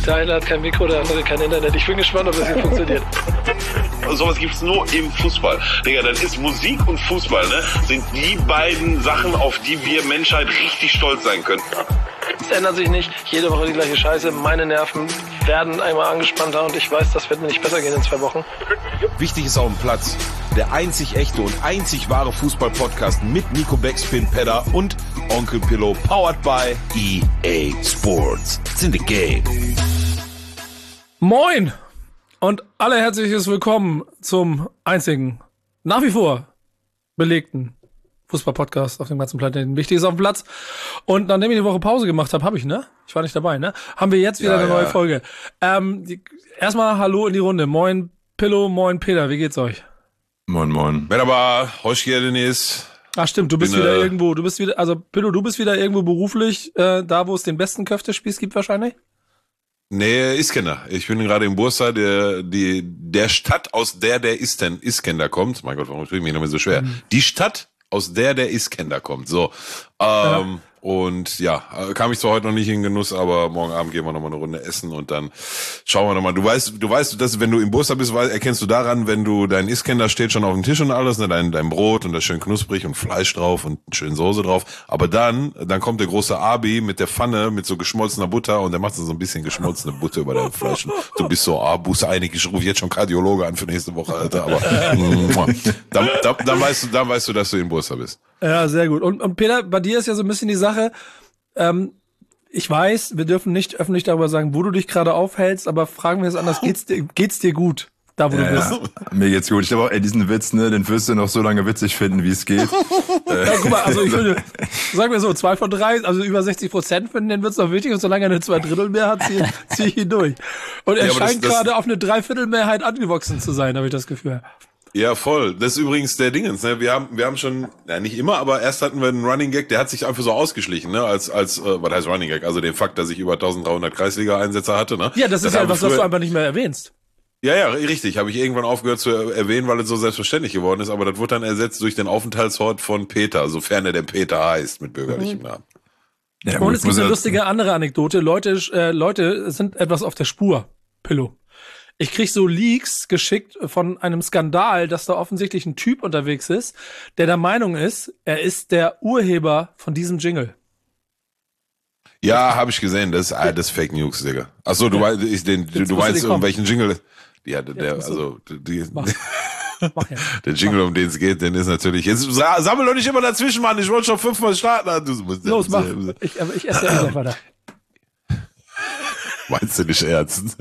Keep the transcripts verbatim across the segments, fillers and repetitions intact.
Der eine hat kein Mikro, der andere kein Internet. Ich bin gespannt, ob das hier funktioniert. Sowas gibt's nur im Fußball. Digga, das ist Musik und Fußball, ne? Sind die beiden Sachen, auf die wir Menschheit richtig stolz sein können. Es ändert sich nicht. Jede Woche die gleiche Scheiße. Meine Nerven werden einmal angespannter und ich weiß, das wird mir nicht besser gehen in zwei Wochen. Wichtig ist auf dem Platz. Der einzig echte und einzig wahre Fußball-Podcast mit Nico Backspin Pedder und Onkel Pillow, powered by E A Sports. It's in the game. Moin und alle herzliches Willkommen zum einzigen, nach wie vor belegten Fußball-Podcast auf dem ganzen Planeten. Wichtig ist auf dem Platz. Und nachdem ich die Woche Pause gemacht habe, habe ich, ne? Ich war nicht dabei, ne? Haben wir jetzt wieder ja, eine ja. neue Folge. Ähm, die, erstmal Hallo in die Runde. Moin Pillow, moin Peter, wie geht's euch? Moin, moin. Merhaba, Hoşgeldin Dennis. Ach stimmt, du bist Bin, wieder äh, irgendwo, du bist wieder, also Pillow, du bist wieder irgendwo beruflich, äh, da wo es den besten Köftespieß gibt wahrscheinlich? Nee, Iskender. Ich bin gerade in Bursa, der, die, der Stadt, aus der der Isten, Iskender kommt. Mein Gott, warum tue ich mich noch mal so schwer? Mhm. Die Stadt, aus der der Iskender kommt. So. Ähm, ja. Und ja, kam ich zwar heute noch nicht in Genuss, aber morgen Abend gehen wir nochmal eine Runde essen und dann schauen wir nochmal. Du weißt, du weißt, dass wenn du in Bursa bist, erkennst du daran, wenn du dein Iskender steht schon auf dem Tisch und alles, ne, dein, dein Brot und das schön knusprig und Fleisch drauf und schön Soße drauf. Aber dann, dann kommt der große Abi mit der Pfanne, mit so geschmolzener Butter und der macht so ein bisschen geschmolzene Butter über dein Fleisch. Und du bist so, ah, Buße einig, ich rufe jetzt schon Kardiologe an für nächste Woche, Alter. Aber dann, dann, dann weißt du, dann weißt du, dass du in Bursa bist. Ja, sehr gut. Und, und Peter, bei dir ist ja so ein bisschen die Sache, ähm, ich weiß, wir dürfen nicht öffentlich darüber sagen, wo du dich gerade aufhältst, aber fragen wir es anders, geht's dir, geht's dir gut, da wo ja, du bist? Ja. Mir geht's gut. Ich glaube auch, ey, diesen Witz, ne, den wirst du noch so lange witzig finden, wie es geht. Ja, guck mal, also ich würde, sagen wir so, zwei von drei, also über sechzig Prozent finden, den wird's noch wichtig und solange er eine Zweidrittelmehrheit hat, ziehe zieh ich ihn durch. Und er ja, scheint gerade auf eine Dreiviertelmehrheit angewachsen zu sein, habe ich das Gefühl. Ja, voll. Das ist übrigens der Dingens, ne? Wir haben, wir haben schon, ja, nicht immer, aber erst hatten wir einen Running Gag, der hat sich einfach so ausgeschlichen, ne? Als, als, äh, was heißt Running Gag? Also den Fakt, dass ich über eintausenddreihundert Kreisliga-Einsätze hatte, ne? Ja, das, das ist ja was, was du einfach nicht mehr erwähnst. Ja, ja, richtig. Habe ich irgendwann aufgehört zu erwähnen, weil es so selbstverständlich geworden ist, aber das wurde dann ersetzt durch den Aufenthaltsort von Peter, sofern er denn Peter heißt, mit bürgerlichem mhm. Namen. Ja, und es gibt eine lustige andere Anekdote. Leute, äh, Leute sind etwas auf der Spur, Pillow. Ich krieg so Leaks geschickt von einem Skandal, dass da offensichtlich ein Typ unterwegs ist, der der Meinung ist, er ist der Urheber von diesem Jingle. Ja, habe ich gesehen. Das ist, ah, das ist Fake News, Digga. Ach so, du ja. weißt, ich, den, du, du weißt, um welchen Jingle. Ja, der, der also die, Mach. Mach ja. Der Jingle, um den es geht, den ist natürlich. Jetzt sammel doch nicht immer dazwischen, Mann. Ich wollte schon fünfmal starten. Du musst, Los, mach. Ich, ich esse ja nicht weiter. Meinst du nicht ernst?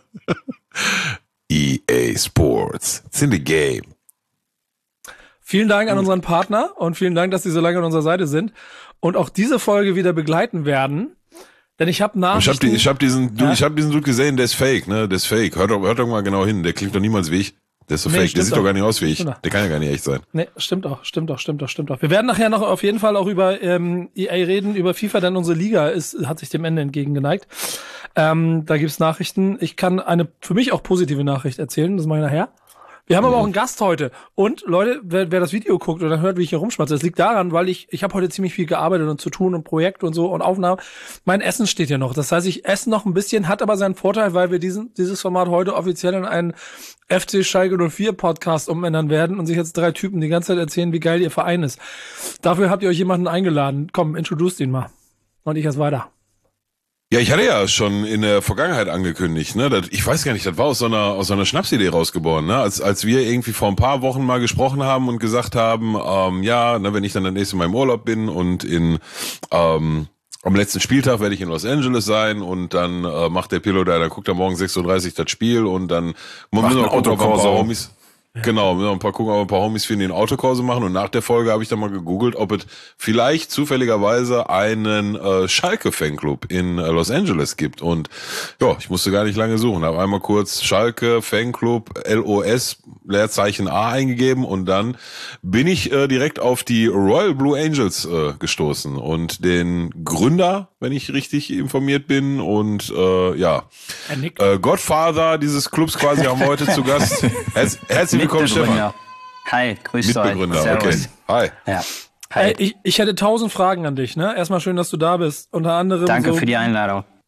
E A Sports. It's in the game. Vielen Dank an unseren Partner und vielen Dank, dass Sie so lange an unserer Seite sind und auch diese Folge wieder begleiten werden. Denn ich habe Nachrichten... Ich habe die, ich hab diesen, ja? ich hab diesen Dude gesehen, der ist fake, ne? Der ist fake. Hört doch, hört doch mal genau hin. Der klingt doch niemals wie ich. Der ist so nee, fake. Der sieht auch. doch gar nicht aus wie ich. Der kann ja gar nicht echt sein. Nee, stimmt auch, stimmt auch, stimmt auch, stimmt auch. Wir werden nachher noch auf jeden Fall auch über ähm, E A reden, über FIFA, denn unsere Liga ist, hat sich dem Ende entgegengeneigt. Ähm, da gibt's Nachrichten. Ich kann eine für mich auch positive Nachricht erzählen, das mache ich nachher. Wir haben aber auch einen Gast heute. Und Leute, wer, wer das Video guckt oder hört, wie ich hier rumschmatze, das liegt daran, weil ich ich habe heute ziemlich viel gearbeitet und zu tun und Projekt und so und Aufnahmen. Mein Essen steht ja noch. Das heißt, ich esse noch ein bisschen, hat aber seinen Vorteil, weil wir diesen dieses Format heute offiziell in einen F C Schalke null vier Podcast umändern werden und sich jetzt drei Typen die ganze Zeit erzählen, wie geil ihr Verein ist. Dafür habt ihr euch jemanden eingeladen. Komm, introduce ihn mal. Und ich erst weiter. Ja, ich hatte ja schon in der Vergangenheit angekündigt, ne, das, ich weiß gar nicht, das war aus so einer aus so einer Schnapsidee rausgeboren, ne, als als wir irgendwie vor ein paar Wochen mal gesprochen haben und gesagt haben, ähm, ja, ne, wenn ich dann das nächste Mal im Urlaub bin und in ähm, am letzten Spieltag werde ich in Los Angeles sein und dann äh, macht der Pilot da, dann guckt er morgen sechs Uhr dreißig das Spiel und dann müssen wir gucken, ob ein paar Homies Genau, wir ein paar gucken, ob ein paar Homies für ihn Autokurse machen und nach der Folge habe ich dann mal gegoogelt, ob es vielleicht zufälligerweise einen äh, Schalke-Fanclub in äh, Los Angeles gibt und ja, ich musste gar nicht lange suchen, habe einmal kurz Schalke Fanclub L O S Leerzeichen A eingegeben und dann bin ich äh, direkt auf die Royal Blue Angels äh, gestoßen und den Gründer, wenn ich richtig informiert bin und äh, ja, äh, Godfather dieses Clubs quasi haben wir heute zu Gast. Herz, herzlich willkommen, Stefan. Hi, grüß euch. Mitbegründer, okay. Hi. Ja. Hi. Hey, ich, ich hätte tausend Fragen an dich, ne? Erstmal schön, dass du da bist. Unter anderem Danke so, für die Einladung.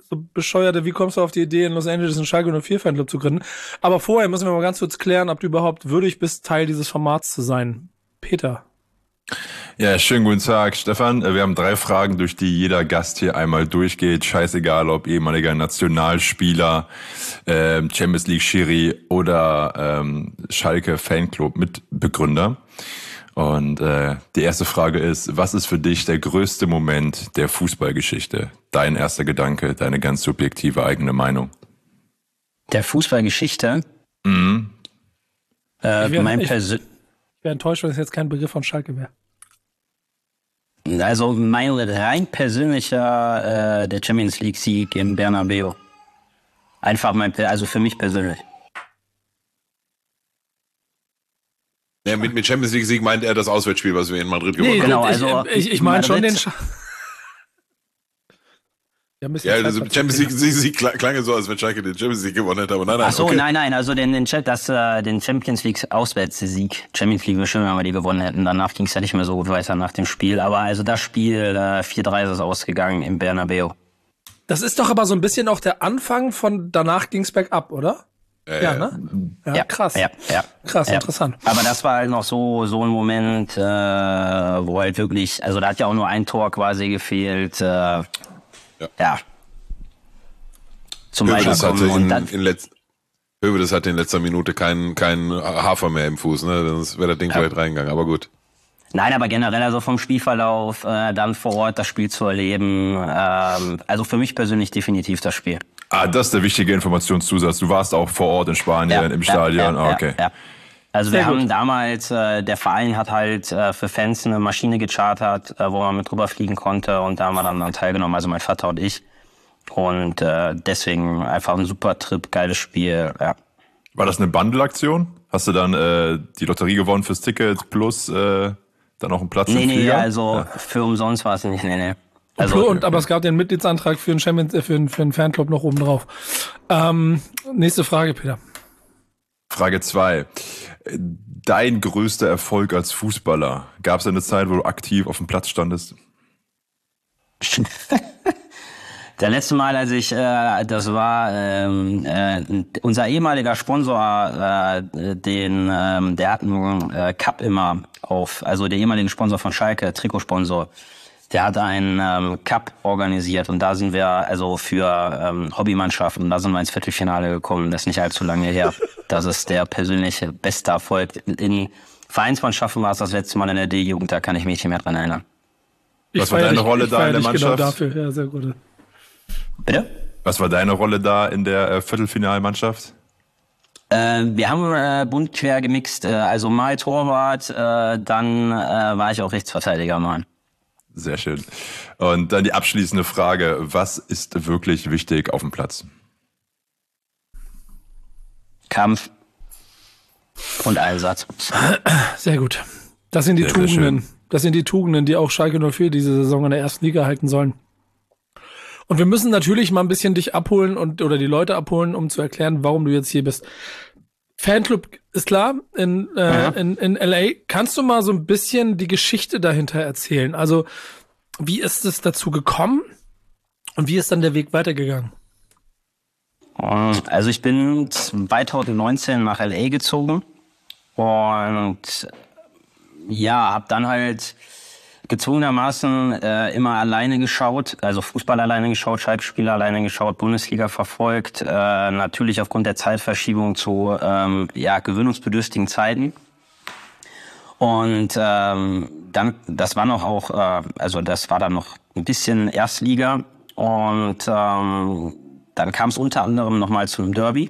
so bescheuerte, wie kommst du auf die Idee, in Los Angeles einen Schalke null vier Fanclub zu gründen? Aber vorher müssen wir mal ganz kurz klären, ob du überhaupt würdig bist, Teil dieses Formats zu sein. Peter. Ja, schönen guten Tag, Stefan. Wir haben drei Fragen, durch die jeder Gast hier einmal durchgeht. Scheißegal, ob ehemaliger Nationalspieler, äh, Champions League Schiri oder ähm, Schalke Fanclub Mitbegründer. Und äh, die erste Frage ist, was ist für dich der größte Moment der Fußballgeschichte? Dein erster Gedanke, deine ganz subjektive eigene Meinung. Der Fußballgeschichte? Mhm. Äh, Ich wäre mein ich, Persön- ich wär enttäuscht, wenn es jetzt kein Begriff von Schalke wäre. Also mein rein persönlicher äh, der Champions League Sieg im Bernabeu. Einfach mein, also für mich persönlich. Ja, mit, mit Champions League Sieg meint er das Auswärtsspiel, was wir in Madrid gewonnen Nee, haben. Genau, ich, also ich, ich meine schon Madrid- den Sch Ja, ein bisschen Ja, Zeit also verpasst, Champions League ja. Sieg, Sieg klang, klang so, als wenn Schalke den Champions League gewonnen hätte, aber nein, nein, Ach so, okay. nein, nein, also den, den, Cha- das, äh, den Champions League Auswärtssieg. Champions League wäre schön, wenn wir die gewonnen hätten. Danach ging es ja nicht mehr so gut weiter nach dem Spiel. Aber also das Spiel, äh, vier drei ist es ausgegangen im Bernabeu. Das ist doch aber so ein bisschen auch der Anfang von danach ging's bergab, oder? Ja, Ja, ja. ne? Ja, krass. Ja, ja. Krass, ja. interessant. Aber das war halt noch so so ein Moment, äh, wo halt wirklich, also da hat ja auch nur ein Tor quasi gefehlt. Äh, ja. ja. Zum Hövedes hatte Weiterkommen. Und in, dann, in letz Hövedes hatte in letzter Minute keinen keinen Hafer mehr im Fuß, ne? Sonst wäre das Ding Ja. vielleicht reingegangen, aber gut. Nein, aber generell also vom Spielverlauf, äh, dann vor Ort das Spiel zu erleben, ähm, also für mich persönlich definitiv das Spiel. Ah, das ist der wichtige Informationszusatz. Du warst auch vor Ort in Spanien, im Stadion. Ja, ah, ja, okay. ja. Also Sehr wir gut. haben damals, äh, der Verein hat halt äh, für Fans eine Maschine gechartert, äh, wo man mit drüber fliegen konnte und da haben wir dann, dann teilgenommen, also mein Vater und ich. Und äh, deswegen einfach ein super Trip, geiles Spiel, ja. War das eine Bundle-Aktion? Hast du dann äh, die Lotterie gewonnen fürs Ticket plus äh, dann auch einen Platz Nee, im nee, Flieger? also Ja. für umsonst war es nicht, nee, nee. Also, Also, und, aber es gab den Mitgliedsantrag für einen, Champions, äh, für einen, für einen Fanclub noch oben drauf. Ähm, nächste Frage, Peter. Frage zwei. Dein größter Erfolg als Fußballer? Gab es eine Zeit, wo du aktiv auf dem Platz standest? der letzte Mal, als ich, äh, das war ähm, äh, unser ehemaliger Sponsor, äh, den, ähm, der hat einen äh, Cup immer auf, also der ehemalige Sponsor von Schalke, Trikotsponsor, der hat einen ähm, Cup organisiert und da sind wir also für ähm, Hobbymannschaften, da sind wir ins Viertelfinale gekommen, das ist nicht allzu lange her. Das ist der persönliche beste Erfolg. In Vereinsmannschaften war es das letzte Mal in der D-Jugend, da kann ich mich nicht mehr dran erinnern. Ich Was war feier deine dich- Rolle ich da feier in der dich genau Mannschaft? dafür. Ja, sehr gut. Bitte? Was war deine Rolle da in der äh, Viertelfinalmannschaft? Äh, wir haben äh, bunt quer gemixt, äh, also mal Torwart, äh, dann äh, war ich auch Rechtsverteidiger mal. Sehr schön. Und dann die abschließende Frage. Was ist wirklich wichtig auf dem Platz? Kampf und Einsatz. Sehr gut. Das sind die Sehr, sehr Tugenden. schön. Das sind die Tugenden, die auch Schalke null vier diese Saison in der ersten Liga halten sollen. Und wir müssen natürlich mal ein bisschen dich abholen und oder die Leute abholen, um zu erklären, warum du jetzt hier bist. Fanclub ist klar in, äh, in, in L A. Kannst du mal so ein bisschen die Geschichte dahinter erzählen? Also, wie ist es dazu gekommen und wie ist dann der Weg weitergegangen? Also ich bin zwanzig neunzehn nach L A gezogen und ja, habe dann halt gezwungenermaßen äh, immer alleine geschaut, also Fußball alleine geschaut, Schalke-Spiele alleine geschaut, Bundesliga verfolgt, äh, natürlich aufgrund der Zeitverschiebung zu ähm, ja, gewöhnungsbedürftigen Zeiten. Und ähm, dann, das war noch auch, äh, also das war dann noch ein bisschen Erstliga und ähm, dann kam es unter anderem nochmal zu einem Derby.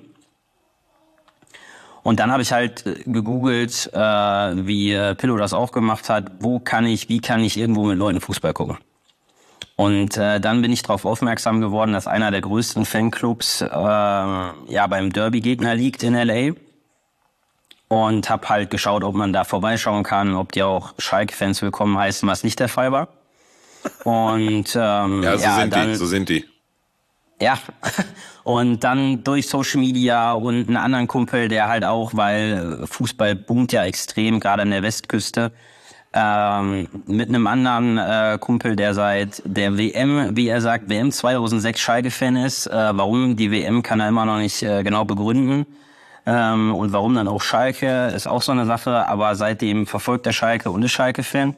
Und dann habe ich halt äh, gegoogelt, äh, wie äh, Pillow das auch gemacht hat, wo kann ich, wie kann ich irgendwo mit Leuten Fußball gucken. Und äh, dann bin ich darauf aufmerksam geworden, dass einer der größten Fanclubs äh, ja beim Derby-Gegner liegt in L A. Und habe halt geschaut, ob man da vorbeischauen kann, ob die auch Schalke-Fans willkommen heißen, was nicht der Fall war. Und ähm, Ja, so ja, sind dann, die, so sind die. ja, und dann durch Social Media und einen anderen Kumpel, der halt auch, weil Fußball boomt ja extrem, gerade an der Westküste, ähm, mit einem anderen äh, Kumpel, der seit der W M, wie er sagt, W M zweitausendsechs Schalke-Fan ist. Äh, warum die W M kann er immer noch nicht äh, genau begründen. Ähm, und warum dann auch Schalke, ist auch so eine Sache. Aber seitdem verfolgt er Schalke und ist Schalke-Fan.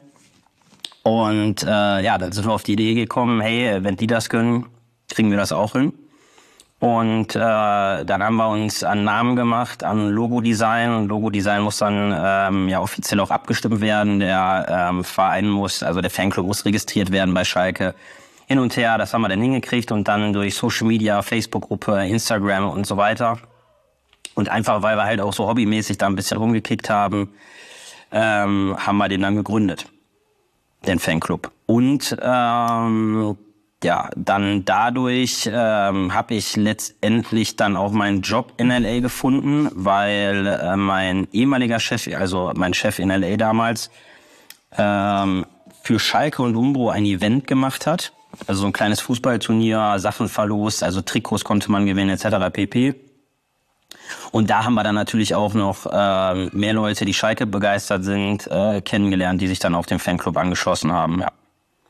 Und äh, ja, dann sind wir auf die Idee gekommen, hey, wenn die das können, kriegen wir das auch hin. Und äh, dann haben wir uns an Namen gemacht, an Logo-Design. Und Logo-Design muss dann ähm, ja offiziell auch abgestimmt werden. Der ähm, Verein muss, also der Fanclub muss registriert werden bei Schalke. Hin und her, das haben wir dann hingekriegt. Und dann durch Social Media, Facebook-Gruppe, Instagram und so weiter. Und einfach, weil wir halt auch so hobbymäßig da ein bisschen rumgekickt haben, ähm, haben wir den dann gegründet, den Fanclub. Und ähm, ja, dann dadurch ähm, habe ich letztendlich dann auch meinen Job in L A gefunden, weil äh, mein ehemaliger Chef, also mein Chef in L A damals, ähm, für Schalke und Umbro ein Event gemacht hat. Also so ein kleines Fußballturnier, Sachen verlost, also Trikots konnte man gewinnen et cetera pp. Und da haben wir dann natürlich auch noch äh, mehr Leute, die Schalke begeistert sind, äh, kennengelernt, die sich dann auf den Fanclub angeschlossen haben, ja.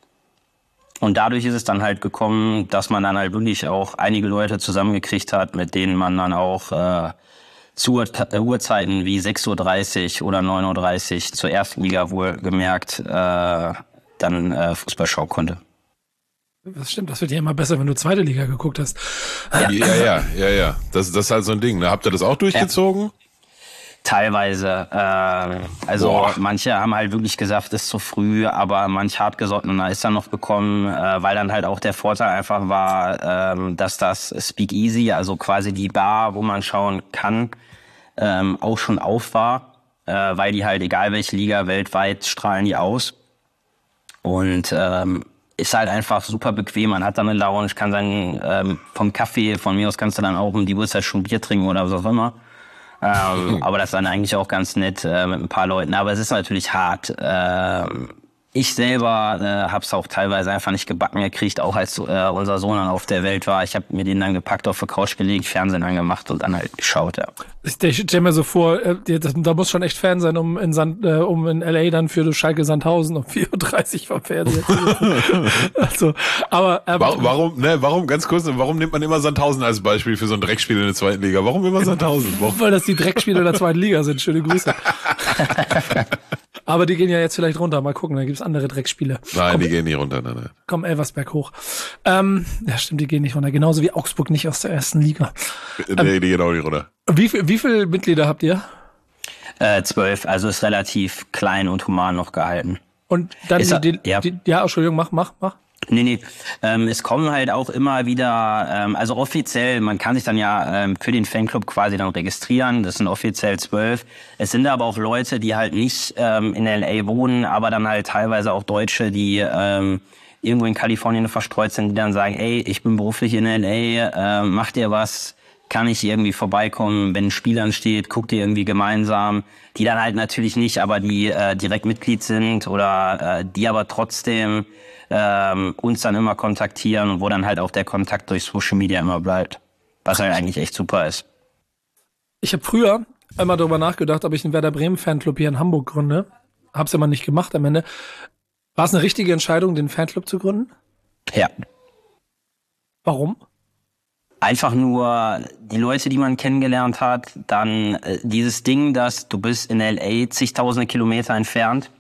Und dadurch ist es dann halt gekommen, dass man dann halt wirklich auch einige Leute zusammengekriegt hat, mit denen man dann auch äh, zu Uhrzeiten wie sechs Uhr dreißig oder neun Uhr dreißig zur ersten Liga wohl gemerkt äh, dann äh, Fußball schauen konnte. Das stimmt, das wird ja immer besser, wenn du zweite Liga geguckt hast. Ja, ja, ja, ja. ja. Das, das ist halt so ein Ding. Ne? Habt ihr das auch durchgezogen? Ja. Teilweise. Äh, also Boah. Manche haben halt wirklich gesagt, ist zu früh, aber manch hartgesottener ist dann noch gekommen, äh, weil dann halt auch der Vorteil einfach war, äh, dass das Speakeasy, also quasi die Bar, wo man schauen kann, ähm, auch schon auf war, äh, weil die halt, egal welche Liga, weltweit strahlen die aus. Und ähm, ist halt einfach super bequem. Man hat dann eine Lounge, kann sagen, ähm, vom Kaffee, von mir aus kannst du dann auch um die Uhrzeit schon Bier trinken oder was auch immer. Ähm, aber das ist dann eigentlich auch ganz nett äh, mit ein paar Leuten. Aber es ist natürlich hart. Ähm, ich selber äh, habe es auch teilweise einfach nicht gebacken gekriegt, auch als äh, unser Sohn dann auf der Welt war. Ich habe mir den dann gepackt, auf der Couch gelegt, Fernsehen angemacht und dann halt geschaut. Ja. Ich stelle mir so vor, äh, das, da muss schon echt Fan sein, um in, Sand, äh, um in L A dann für Schalke Sandhausen um vier Uhr dreißig vom Fernseher zu sitzen. Also, aber, aber warum, warum, ne, warum, ganz kurz, warum nimmt man immer Sandhausen als Beispiel für so ein Dreckspiel in der zweiten Liga? Warum immer Sandhausen? Warum? Weil das die Dreckspiele in der zweiten Liga sind. Schöne Grüße. Aber die gehen ja jetzt vielleicht runter. Mal gucken, da gibt's andere Dreckspiele. Nein, komm, die gehen nicht runter. Nein, nein. Komm, Elversberg hoch. Ähm, ja, stimmt, die gehen nicht runter. Genauso wie Augsburg nicht aus der ersten Liga. Nee, ähm, die gehen auch nicht runter. Wie viel, wie viele Mitglieder habt ihr? Äh, zwölf, also ist relativ klein und human noch gehalten. Und dann ist die, die, ja. die, ja, Entschuldigung, mach, mach, mach. Nee, nee. Ähm, es kommen halt auch immer wieder, ähm, also offiziell, man kann sich dann ja ähm, für den Fanclub quasi dann registrieren. Das sind offiziell zwölf. Es sind aber auch Leute, die halt nicht ähm, in L A wohnen, aber dann halt teilweise auch Deutsche, die ähm, irgendwo in Kalifornien verstreut sind, die dann sagen, ey, ich bin beruflich in L A, äh, macht ihr was? Kann ich irgendwie vorbeikommen, wenn ein Spiel ansteht, guckt ihr irgendwie gemeinsam, die dann halt natürlich nicht, aber die äh, direkt Mitglied sind oder äh, die aber trotzdem ähm, uns dann immer kontaktieren und wo dann halt auch der Kontakt durch Social Media immer bleibt, was halt eigentlich echt super ist. Ich habe früher einmal darüber nachgedacht, ob ich einen Werder Bremen Fanclub hier in Hamburg gründe. Hab's aber nicht gemacht am Ende. War es eine richtige Entscheidung, den Fanclub zu gründen? Ja. Warum? Einfach nur die Leute, die man kennengelernt hat, dann äh, dieses Ding, dass du bist in L A zigtausende Kilometer entfernt,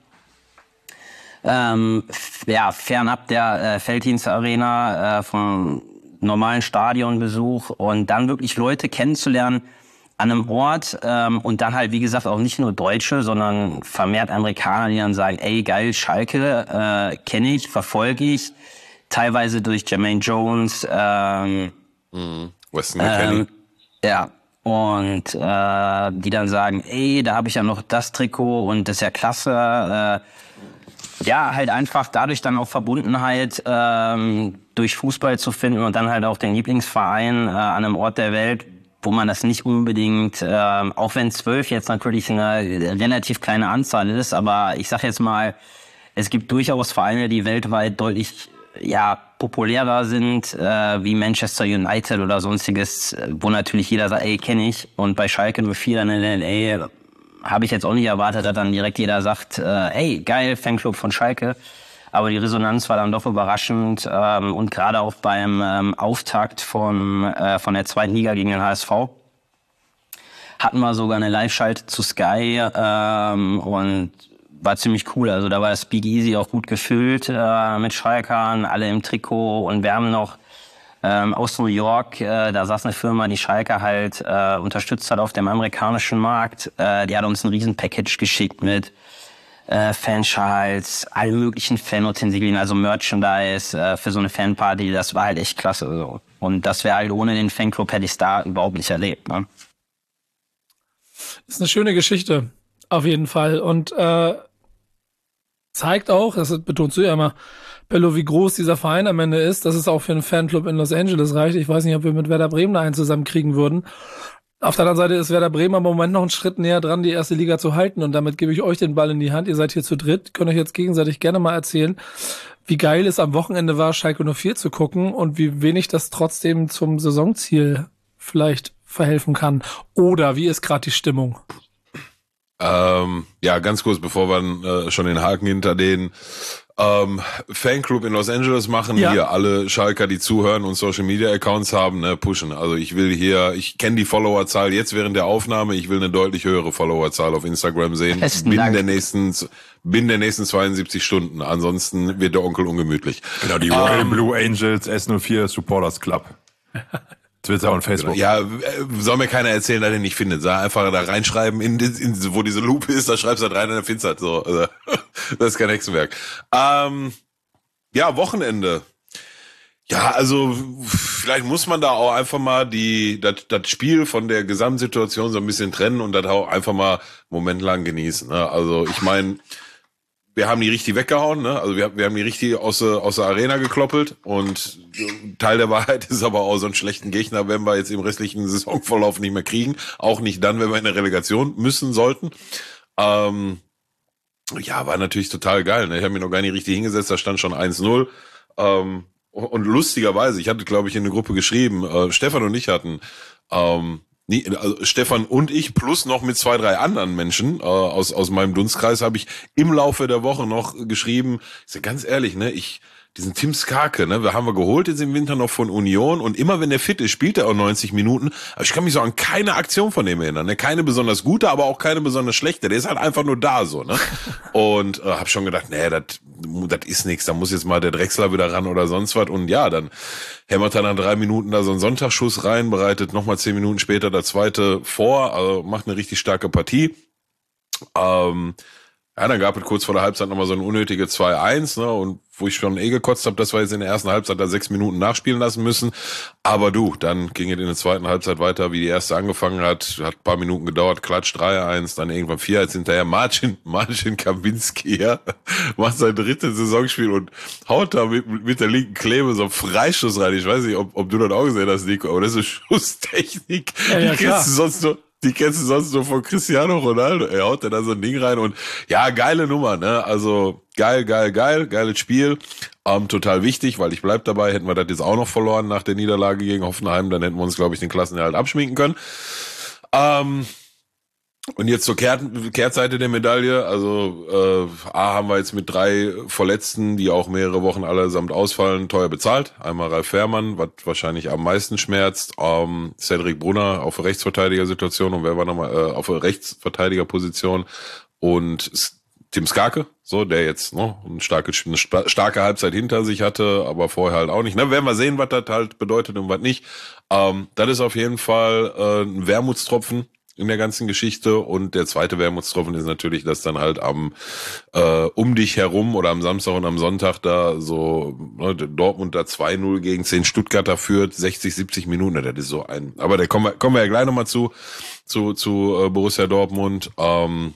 ähm, f- ja, fernab der äh, Felddienst-Arena, äh, vom normalen Stadionbesuch und dann wirklich Leute kennenzulernen an einem Ort ähm, und dann halt, wie gesagt, auch nicht nur Deutsche, sondern vermehrt Amerikaner, die dann sagen, ey, geil, Schalke, äh, kenne ich, verfolge ich, teilweise durch Jermaine Jones, ähm, Mhm. Weston McKennie. Ähm, ja, und äh, die dann sagen, ey, da habe ich ja noch das Trikot und das ist ja klasse. Äh, ja, halt einfach dadurch dann auch Verbundenheit ähm, durch Fußball zu finden und dann halt auch den Lieblingsverein äh, an einem Ort der Welt, wo man das nicht unbedingt, äh, auch wenn zwölf jetzt natürlich eine relativ kleine Anzahl ist, aber ich sag jetzt mal, es gibt durchaus Vereine, die weltweit deutlich ja populärer sind, äh, wie Manchester United oder sonstiges, wo natürlich jeder sagt, ey, kenne ich. Und bei Schalke null vier dann in L A habe ich jetzt auch nicht erwartet, dass dann direkt jeder sagt, äh, ey, geil, Fanclub von Schalke. Aber die Resonanz war dann doch überraschend ähm, und gerade auch beim ähm, Auftakt von, äh, von der zweiten Liga gegen den H S V hatten wir sogar eine Live-Schalte zu Sky ähm, und war ziemlich cool. Also da war das Big Easy auch gut gefüllt äh, mit Schalkern, alle im Trikot und wir haben noch ähm, aus New York, äh, da saß eine Firma, die Schalke halt äh, unterstützt hat auf dem amerikanischen Markt. Äh, die hat uns ein riesen Package geschickt mit Äh, Fanschals, alle möglichen Fanutensilien, also Merchandise äh, für so eine Fanparty, das war halt echt klasse. So. Und das wäre halt ohne den Fanclub hätte ich es da überhaupt nicht erlebt. Ne? Ist eine schöne Geschichte, auf jeden Fall. Und äh, zeigt auch, das betonst du ja immer, Bello, wie groß dieser Verein am Ende ist, dass es auch für einen Fanclub in Los Angeles reicht. Ich weiß nicht, ob wir mit Werder Bremen da einen zusammenkriegen würden. Auf der anderen Seite ist Werder Bremen im Moment noch einen Schritt näher dran, die erste Liga zu halten. Und damit gebe ich euch den Ball in die Hand. Ihr seid hier zu dritt, könnt euch jetzt gegenseitig gerne mal erzählen, wie geil es am Wochenende war, Schalke null vier zu gucken und wie wenig das trotzdem zum Saisonziel vielleicht verhelfen kann. Oder wie ist gerade die Stimmung? Ähm, ja, ganz kurz, bevor wir äh, schon den Haken hinter den ähm, Fanclub in Los Angeles machen, ja. Hier alle Schalker, die zuhören und Social Media Accounts haben, ne, pushen. Also ich will hier, ich kenne die Followerzahl jetzt während der Aufnahme, ich will eine deutlich höhere Followerzahl auf Instagram sehen. Besten binnen Dank. der nächsten binnen der nächsten zweiundsiebzig Stunden. Ansonsten wird der Onkel ungemütlich. Genau, die Royal um, Blue Angels S null vier Supporters Club. Twitter und Facebook. Ja, soll mir keiner erzählen, dass er nicht findet. Sag einfach da reinschreiben, in, in, wo diese Lupe ist, da schreibst du halt rein und dann findest du halt so. Also, das ist kein Hexenwerk. Ähm, ja, Wochenende. Ja, also vielleicht muss man da auch einfach mal die das, das Spiel von der Gesamtsituation so ein bisschen trennen und das auch einfach mal einen Moment lang genießen. Ne? Also ich meine, wir haben die richtig weggehauen, ne? Also wir, wir haben die richtig aus der, aus der Arena gekloppelt und Teil der Wahrheit ist aber auch, so einen schlechten Gegner werden wir jetzt im restlichen Saisonverlauf nicht mehr kriegen. Auch nicht dann, wenn wir in der Relegation müssen sollten. Ähm, ja, war natürlich total geil. Ne? Ich habe mich noch gar nicht richtig hingesetzt, da stand schon eins null. Ähm, und lustigerweise, ich hatte, glaube ich, in eine Gruppe geschrieben, äh, Stefan und ich hatten ähm, Nee, also Stefan und ich plus noch mit zwei, drei anderen Menschen äh, aus aus meinem Dunstkreis habe ich im Laufe der Woche noch geschrieben. Ich sag ganz ehrlich, ne, ich diesen Tim Skarke, ne, wir haben wir geholt jetzt im Winter noch von Union und immer wenn der fit ist, spielt er auch neunzig Minuten. Aber ich kann mich so an keine Aktion von dem erinnern, ne, keine besonders gute, aber auch keine besonders schlechte. Der ist halt einfach nur da so, ne. Und äh, habe schon gedacht, nee, das das ist nichts, da muss jetzt mal der Drechsler wieder ran oder sonst was. Und ja, dann hämmert er nach drei Minuten da so einen Sonntagsschuss rein, bereitet nochmal zehn Minuten später der zweite vor, also macht eine richtig starke Partie. Ähm, ja, dann gab es kurz vor der Halbzeit nochmal so ein unnötige zwei eins, ne, und wo ich schon eh gekotzt habe, dass wir jetzt in der ersten Halbzeit da sechs Minuten nachspielen lassen müssen. Aber du, dann ging es in der zweiten Halbzeit weiter, wie die erste angefangen hat. Hat ein paar Minuten gedauert, Klatsch, drei eins, dann irgendwann vier eins hinterher. Marcin, Marcin Kaminski, ja, macht sein drittes Saisonspiel und haut da mit, mit der linken Klebe so einen Freischuss rein. Ich weiß nicht, ob, ob du das auch gesehen hast, Nico, aber das ist Schusstechnik. Ja, ja, die kennst du sonst nur. Die kennst du sonst nur von Cristiano Ronaldo. Er haut da so ein Ding rein und ja, geile Nummer, ne? Also geil, geil, geil, geiles Spiel. Ähm, total wichtig, weil ich bleib dabei, hätten wir das jetzt auch noch verloren nach der Niederlage gegen Hoffenheim, dann hätten wir uns, glaube ich, den Klassenerhalt abschminken können. Ähm, und jetzt zur Kehr, Kehrtseite der Medaille, also äh, A haben wir jetzt mit drei Verletzten, die auch mehrere Wochen allesamt ausfallen, teuer bezahlt. Einmal Ralf Fährmann, was wahrscheinlich am meisten schmerzt, ähm, Cedric Brunner auf der Rechtsverteidigersituation und wer war nochmal äh, auf der Rechtsverteidigerposition und Tim Skarke, so der jetzt ne, eine starke eine starke Halbzeit hinter sich hatte, aber vorher halt auch nicht. Ne, werden wir sehen, was das halt bedeutet und was nicht. Ähm, das ist auf jeden Fall äh, ein Wermutstropfen in der ganzen Geschichte und der zweite Wermutstropfen ist natürlich, dass dann halt am äh, um dich herum oder am Samstag und am Sonntag da so ne, Dortmund da zwei null gegen zehn Stuttgarter führt, sechzig, siebzig Minuten, das ist so ein, aber da kommen wir, kommen wir ja gleich nochmal zu zu zu äh, Borussia Dortmund. ähm,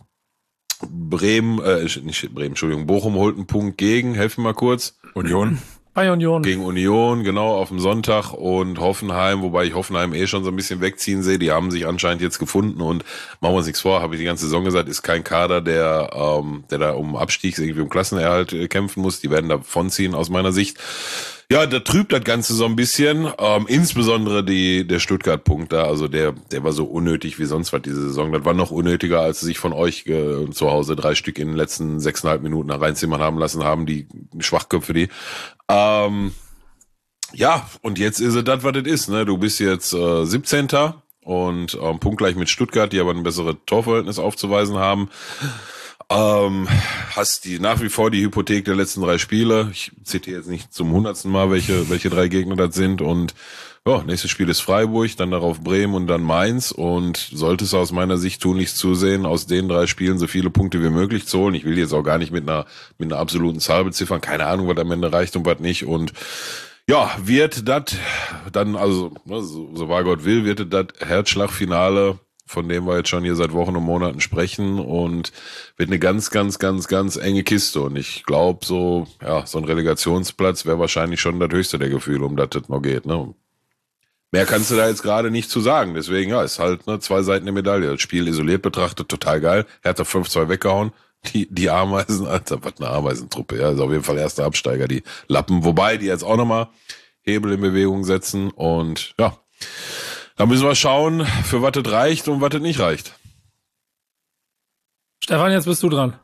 Bremen, äh, nicht Bremen, Entschuldigung, Bochum holt einen Punkt gegen, helfen mal kurz. Union. Bei Union. Gegen Union, genau, auf dem Sonntag und Hoffenheim, wobei ich Hoffenheim eh schon so ein bisschen wegziehen sehe, die haben sich anscheinend jetzt gefunden und machen wir uns nichts vor, habe ich die ganze Saison gesagt, ist kein Kader, der ähm, der da um Abstieg, irgendwie um Klassenerhalt äh, kämpfen muss, die werden davonziehen aus meiner Sicht. Ja, da trübt das Ganze so ein bisschen, ähm, insbesondere die der Stuttgart-Punkt da, also der der war so unnötig wie sonst was diese Saison. Das war noch unnötiger, als sie sich von euch äh, zu Hause drei Stück in den letzten sechseinhalb Minuten reinzimmern haben lassen haben, die Schwachköpfe, die. Ähm, ja, und jetzt ist es das, was es ist. Ne? Du bist jetzt äh, siebzehnter und ähm, punktgleich mit Stuttgart, die aber ein besseres Torverhältnis aufzuweisen haben. Ähm, hast die nach wie vor die Hypothek der letzten drei Spiele. Ich zitiere jetzt nicht zum hundertsten Mal, welche welche drei Gegner das sind. Und ja, nächstes Spiel ist Freiburg, dann darauf Bremen und dann Mainz. Und solltest du aus meiner Sicht tunlichst zusehen, aus den drei Spielen so viele Punkte wie möglich zu holen. Ich will jetzt auch gar nicht mit einer mit einer absoluten Zahl beziffern. Keine Ahnung, was am Ende reicht und was nicht. Und ja, wird das dann, also so, so wahr Gott will, wird das Herzschlagfinale, von dem wir jetzt schon hier seit Wochen und Monaten sprechen, und wird eine ganz, ganz, ganz, ganz enge Kiste. Und ich glaube, so ja, so ein Relegationsplatz wäre wahrscheinlich schon das höchste der Gefühle, um das das noch geht. Ne? Mehr kannst du da jetzt gerade nicht zu sagen. Deswegen, ja, ist halt ne, zwei Seiten der Medaille. Das Spiel isoliert betrachtet, total geil. Hertha fünf zwei weggehauen. Die, die Ameisen, Alter, was eine Ameisentruppe. Ja, ist auf jeden Fall erster Absteiger, die Lappen. Wobei die jetzt auch nochmal Hebel in Bewegung setzen. Und ja, da müssen wir schauen, für was das reicht und was das nicht reicht. Stefan, jetzt bist du dran.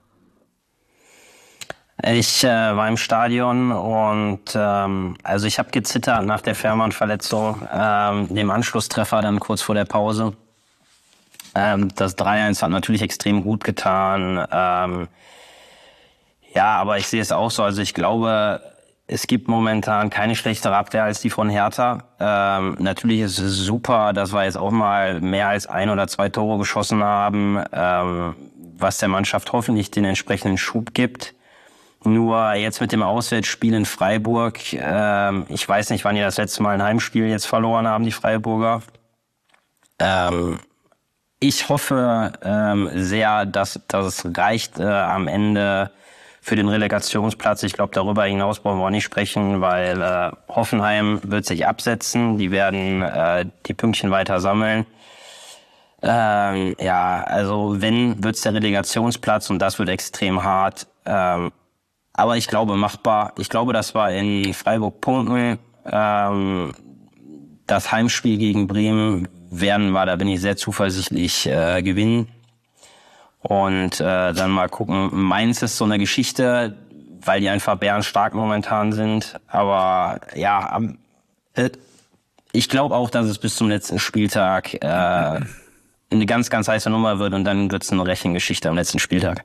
Ich äh, war im Stadion und ähm, also ich habe gezittert nach der Fährmann-Verletzung, ähm, dem Anschlusstreffer dann kurz vor der Pause. Ähm, das drei eins hat natürlich extrem gut getan. Ähm, ja, aber ich sehe es auch so. Also ich glaube, es gibt momentan keine schlechtere Abwehr als die von Hertha. Ähm, natürlich ist es super, dass wir jetzt auch mal mehr als ein oder zwei Tore geschossen haben, ähm, was der Mannschaft hoffentlich den entsprechenden Schub gibt. Nur jetzt mit dem Auswärtsspiel in Freiburg, ähm, ich weiß nicht, wann die das letzte Mal ein Heimspiel jetzt verloren haben, die Freiburger. Ähm, ich hoffe ähm, sehr, dass, dass es reicht äh, am Ende für den Relegationsplatz. Ich glaube, darüber hinaus brauchen wir auch nicht sprechen, weil äh, Hoffenheim wird sich absetzen. Die werden äh, die Pünktchen weiter sammeln. Ähm, ja, also wenn, wird's der Relegationsplatz und das wird extrem hart. Ähm, aber ich glaube machbar. Ich glaube, dass wir in Freiburg punkten. Ähm, das Heimspiel gegen Bremen werden wir, da bin ich sehr zuversichtlich, äh, gewinnen. Und äh, dann mal gucken. Mainz ist so eine Geschichte, weil die einfach bärenstark momentan sind. Aber ja, am, äh, ich glaube auch, dass es bis zum letzten Spieltag äh, eine ganz, ganz heiße Nummer wird und dann wird es eine Rechengeschichte am letzten Spieltag.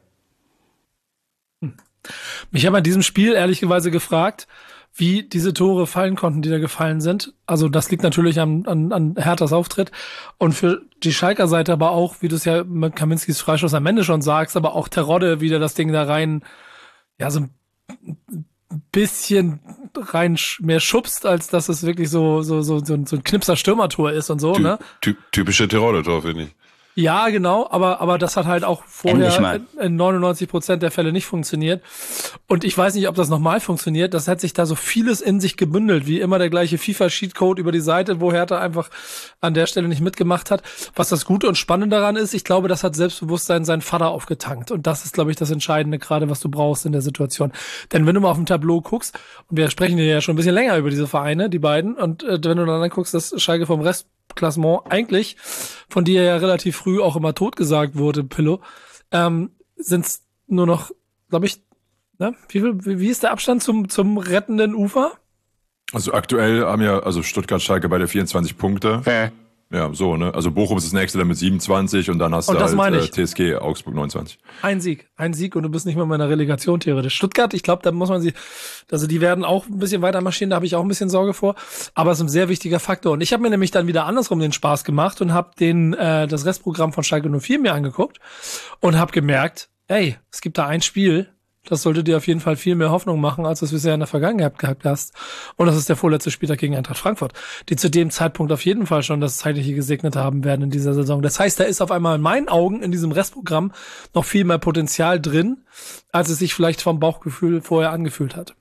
Mich habe an diesem Spiel ehrlicherweise gefragt, wie diese Tore fallen konnten, die da gefallen sind. Also das liegt natürlich an, an, an Herthas Auftritt. Und für die Schalker Seite aber auch, wie du es ja mit Kaminskis Freistoß am Ende schon sagst, aber auch Terodde wieder das Ding da rein, ja, so ein bisschen rein mehr schubst, als dass es wirklich so so so so ein, so ein Knipser Stürmertor ist und so, Ty- ne? ty- typische Terodde-Tor, finde ich. Ja, genau, aber aber das hat halt auch vorher in neunundneunzig Prozent der Fälle nicht funktioniert. Und ich weiß nicht, ob das nochmal funktioniert. Das hat sich da so vieles in sich gebündelt, wie immer der gleiche FIFA-Cheatcode über die Seite, wo Hertha einfach an der Stelle nicht mitgemacht hat. Was das Gute und Spannende daran ist, ich glaube, das hat Selbstbewusstsein sein Vater aufgetankt. Und das ist, glaube ich, das Entscheidende gerade, was du brauchst in der Situation. Denn wenn du mal auf dem Tableau guckst, und wir sprechen ja schon ein bisschen länger über diese Vereine, die beiden, und äh, wenn du dann guckst, dass Schalke vom Rest Klassement eigentlich, von dir ja relativ früh auch immer totgesagt wurde, Pillow, ähm, sind es nur noch, glaube ich, ne? Wie, viel, wie, wie ist der Abstand zum, zum rettenden Ufer? Also aktuell haben ja, also Stuttgart, Schalke beide vierundzwanzig Punkte. Okay. Ja, so, ne? Also Bochum ist das nächste dann mit siebenundzwanzig und dann hast und du das meine halt ich. äh, T S G Augsburg neunundzwanzig. Ein Sieg, ein Sieg und du bist nicht mehr in meiner Relegation theoretisch. Stuttgart, ich glaube, da muss man sie, also die werden auch ein bisschen weiter marschieren, da habe ich auch ein bisschen Sorge vor, aber es ist ein sehr wichtiger Faktor. Und ich habe mir nämlich dann wieder andersrum den Spaß gemacht und habe den äh, das Restprogramm von Schalke null vier mir angeguckt und habe gemerkt, ey, es gibt da ein Spiel, das sollte dir auf jeden Fall viel mehr Hoffnung machen, als du es bisher in der Vergangenheit gehabt hast. Und das ist der vorletzte Spieltag gegen Eintracht Frankfurt, die zu dem Zeitpunkt auf jeden Fall schon das Zeitliche gesegnet haben werden in dieser Saison. Das heißt, da ist auf einmal in meinen Augen in diesem Restprogramm noch viel mehr Potenzial drin, als es sich vielleicht vom Bauchgefühl vorher angefühlt hat.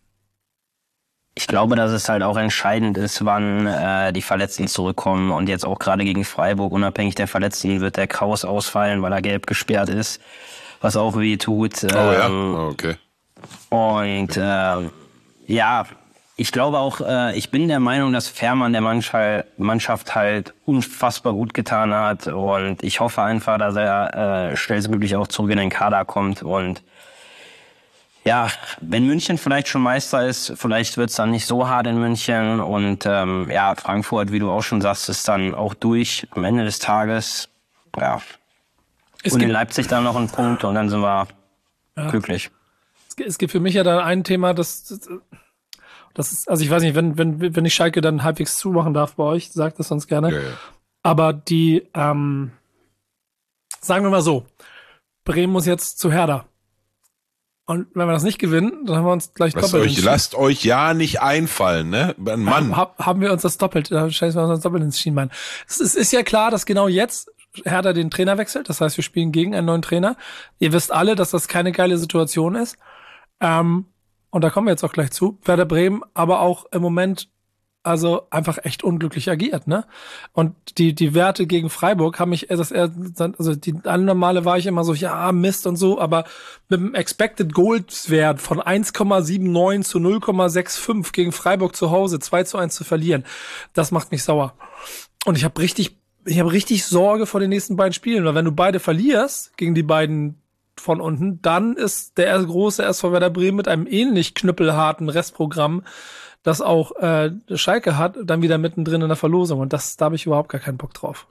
Ich glaube, dass es halt auch entscheidend ist, wann äh, die Verletzten zurückkommen. Und jetzt auch gerade gegen Freiburg, unabhängig der Verletzten, wird der Kraus ausfallen, weil er gelb gesperrt ist. Was auch weh tut. Oh ja, ähm, oh, okay. Und äh, ja, Ich glaube auch, äh, ich bin der Meinung, dass Fährmann der Mannschaft, Mannschaft halt unfassbar gut getan hat und ich hoffe einfach, dass er äh, schnellstmöglich auch zurück in den Kader kommt und ja, wenn München vielleicht schon Meister ist, vielleicht wird's dann nicht so hart in München und ähm, ja, Frankfurt, wie du auch schon sagst, ist dann auch durch am Ende des Tages, ja. Es und in Leipzig dann noch ein Punkt und dann sind wir ja. glücklich. Es gibt für mich ja da ein Thema, das, das ist, also ich weiß nicht, wenn, wenn, wenn ich Schalke dann halbwegs zumachen darf bei euch, sagt das sonst gerne. Ja, ja. Aber die, ähm, sagen wir mal so, Bremen muss jetzt zu Hertha. Und wenn wir das nicht gewinnen, dann haben wir uns gleich lasst doppelt euch, entschieden. Lasst euch ja nicht einfallen, ne? Mann. Hab, haben wir uns das doppelt, dann scheißen wir uns das doppelt ins Schienbein. Es ist, ist ja klar, dass genau jetzt Hertha den Trainer wechselt. Das heißt, wir spielen gegen einen neuen Trainer. Ihr wisst alle, dass das keine geile Situation ist. Ähm, und da kommen wir jetzt auch gleich zu. Werder Bremen aber auch im Moment also einfach echt unglücklich agiert, ne? Und die die Werte gegen Freiburg haben mich, das also die anderen Male war ich immer so, ja, Mist und so, aber mit dem Expected Goals Wert von eins Komma neunundsiebzig zu null Komma fünfundsechzig gegen Freiburg zu Hause zwei zu eins zu verlieren, das macht mich sauer. Und ich habe richtig ich habe richtig Sorge vor den nächsten beiden Spielen, weil wenn du beide verlierst gegen die beiden von unten, dann ist der große S V Werder Bremen mit einem ähnlich knüppelharten Restprogramm, das auch äh, Schalke hat, dann wieder mittendrin in der Verlosung. Und das, da habe ich überhaupt gar keinen Bock drauf.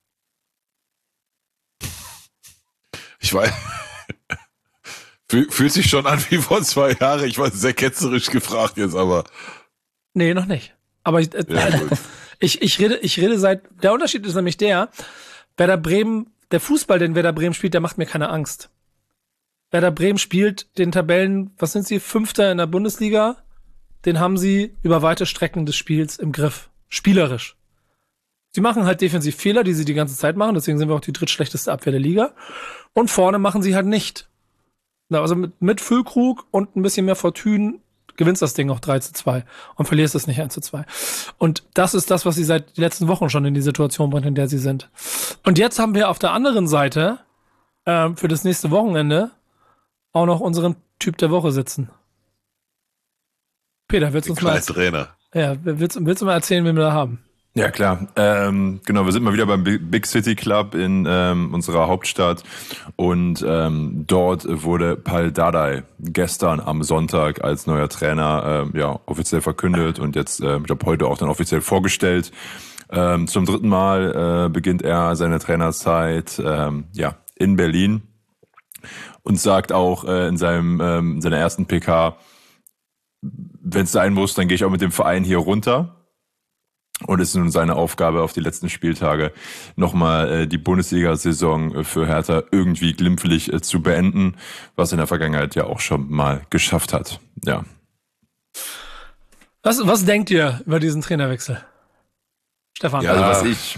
Ich weiß. Fühlt sich schon an wie vor zwei Jahren. Ich war sehr ketzerisch gefragt jetzt, aber. Nee, noch nicht. Aber ich, äh, ja, ich, ich rede, ich rede seit, der Unterschied ist nämlich der, Werder Bremen, der Fußball, den Werder Bremen spielt, der macht mir keine Angst. Werder Bremen spielt den Tabellen, was sind sie, Fünfter in der Bundesliga, den haben sie über weite Strecken des Spiels im Griff. Spielerisch. Sie machen halt defensiv Fehler, die sie die ganze Zeit machen, deswegen sind wir auch die drittschlechteste Abwehr der Liga. Und vorne machen sie halt nicht. Na, also mit, mit Füllkrug und ein bisschen mehr Fortune gewinnst das Ding auch drei zu zwei und verlierst es nicht eins zu zwei. Und das ist das, was sie seit den letzten Wochen schon in die Situation bringt, in der sie sind. Und jetzt haben wir auf der anderen Seite äh, für das nächste Wochenende auch noch unseren Typ der Woche sitzen. Peter, willst du uns mal Trainer. Ja, willst, willst du mal erzählen, wen wir da haben? Ja, klar. Ähm, genau, wir sind mal wieder beim Big City Club in ähm, unserer Hauptstadt und ähm, dort wurde Pal Dardai gestern am Sonntag als neuer Trainer ähm, ja offiziell verkündet und jetzt, äh, ich glaube, heute auch dann offiziell vorgestellt. Ähm, zum dritten Mal äh, beginnt er seine Trainerzeit ähm, ja in Berlin und sagt auch äh, in seinem ähm, in seiner ersten P K, wenn es sein muss, dann gehe ich auch mit dem Verein hier runter. Und es ist nun seine Aufgabe, auf die letzten Spieltage nochmal äh, die Bundesliga-Saison für Hertha irgendwie glimpflich äh, zu beenden, was in der Vergangenheit ja auch schon mal geschafft hat. Ja. Was, was denkt ihr über diesen Trainerwechsel? Stefan? Ja, also was ich...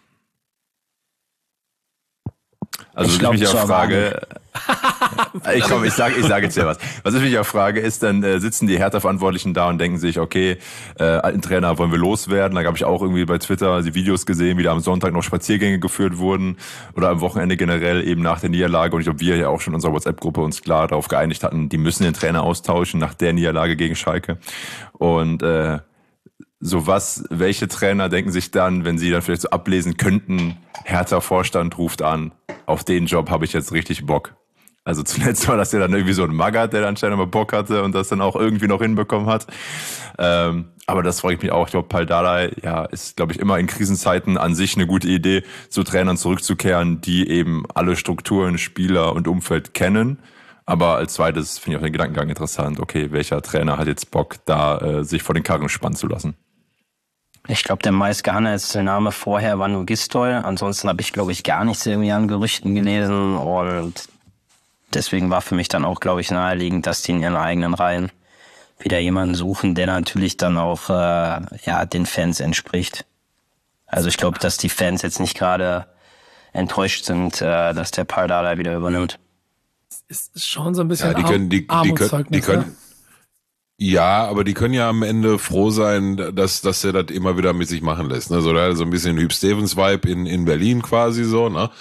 Also ich, glaub, ich mich auch frage... ich komm, ich sage ich sag jetzt ja was. Was ich mich auch frage, ist, dann äh, sitzen die Hertha-Verantwortlichen da und denken sich, okay, äh, alten Trainer wollen wir loswerden. Da habe ich auch irgendwie bei Twitter die Videos gesehen, wie da am Sonntag noch Spaziergänge geführt wurden oder am Wochenende generell eben nach der Niederlage. Und ich glaube, wir ja auch schon in unserer WhatsApp-Gruppe uns klar darauf geeinigt hatten, die müssen den Trainer austauschen nach der Niederlage gegen Schalke. Und äh, so was, welche Trainer denken sich dann, wenn sie dann vielleicht so ablesen könnten, Hertha-Vorstand ruft an, auf den Job habe ich jetzt richtig Bock. Also zuletzt war das ja dann irgendwie so ein Magath, der dann anscheinend mal Bock hatte und das dann auch irgendwie noch hinbekommen hat. Ähm, aber das freue ich mich auch. Ich glaube, Pal Dardai, ja, ist, glaube ich, immer in Krisenzeiten an sich eine gute Idee, zu Trainern zurückzukehren, die eben alle Strukturen, Spieler und Umfeld kennen. Aber als zweites finde ich auch den Gedankengang interessant. Okay, welcher Trainer hat jetzt Bock, da äh, sich vor den Karren spannen zu lassen? Ich glaube, der meistgehandelste Name vorher war nur Gistol. Ansonsten habe ich, glaube ich, gar nichts irgendwie an Gerüchten gelesen und deswegen war für mich dann auch, glaube ich, naheliegend, dass die in ihren eigenen Reihen wieder jemanden suchen, der natürlich dann auch äh, ja den Fans entspricht. Also ich glaube, dass die Fans jetzt nicht gerade enttäuscht sind, äh, dass der Pal Dardai wieder übernimmt. Das ist schon so ein bisschen ja, die können, die, die können, die können, ja, aber die können ja am Ende froh sein, dass, dass er das immer wieder mit sich machen lässt. Ne? So, da hat so ein bisschen Hüb Stevens-Vibe in, in Berlin quasi so, ne?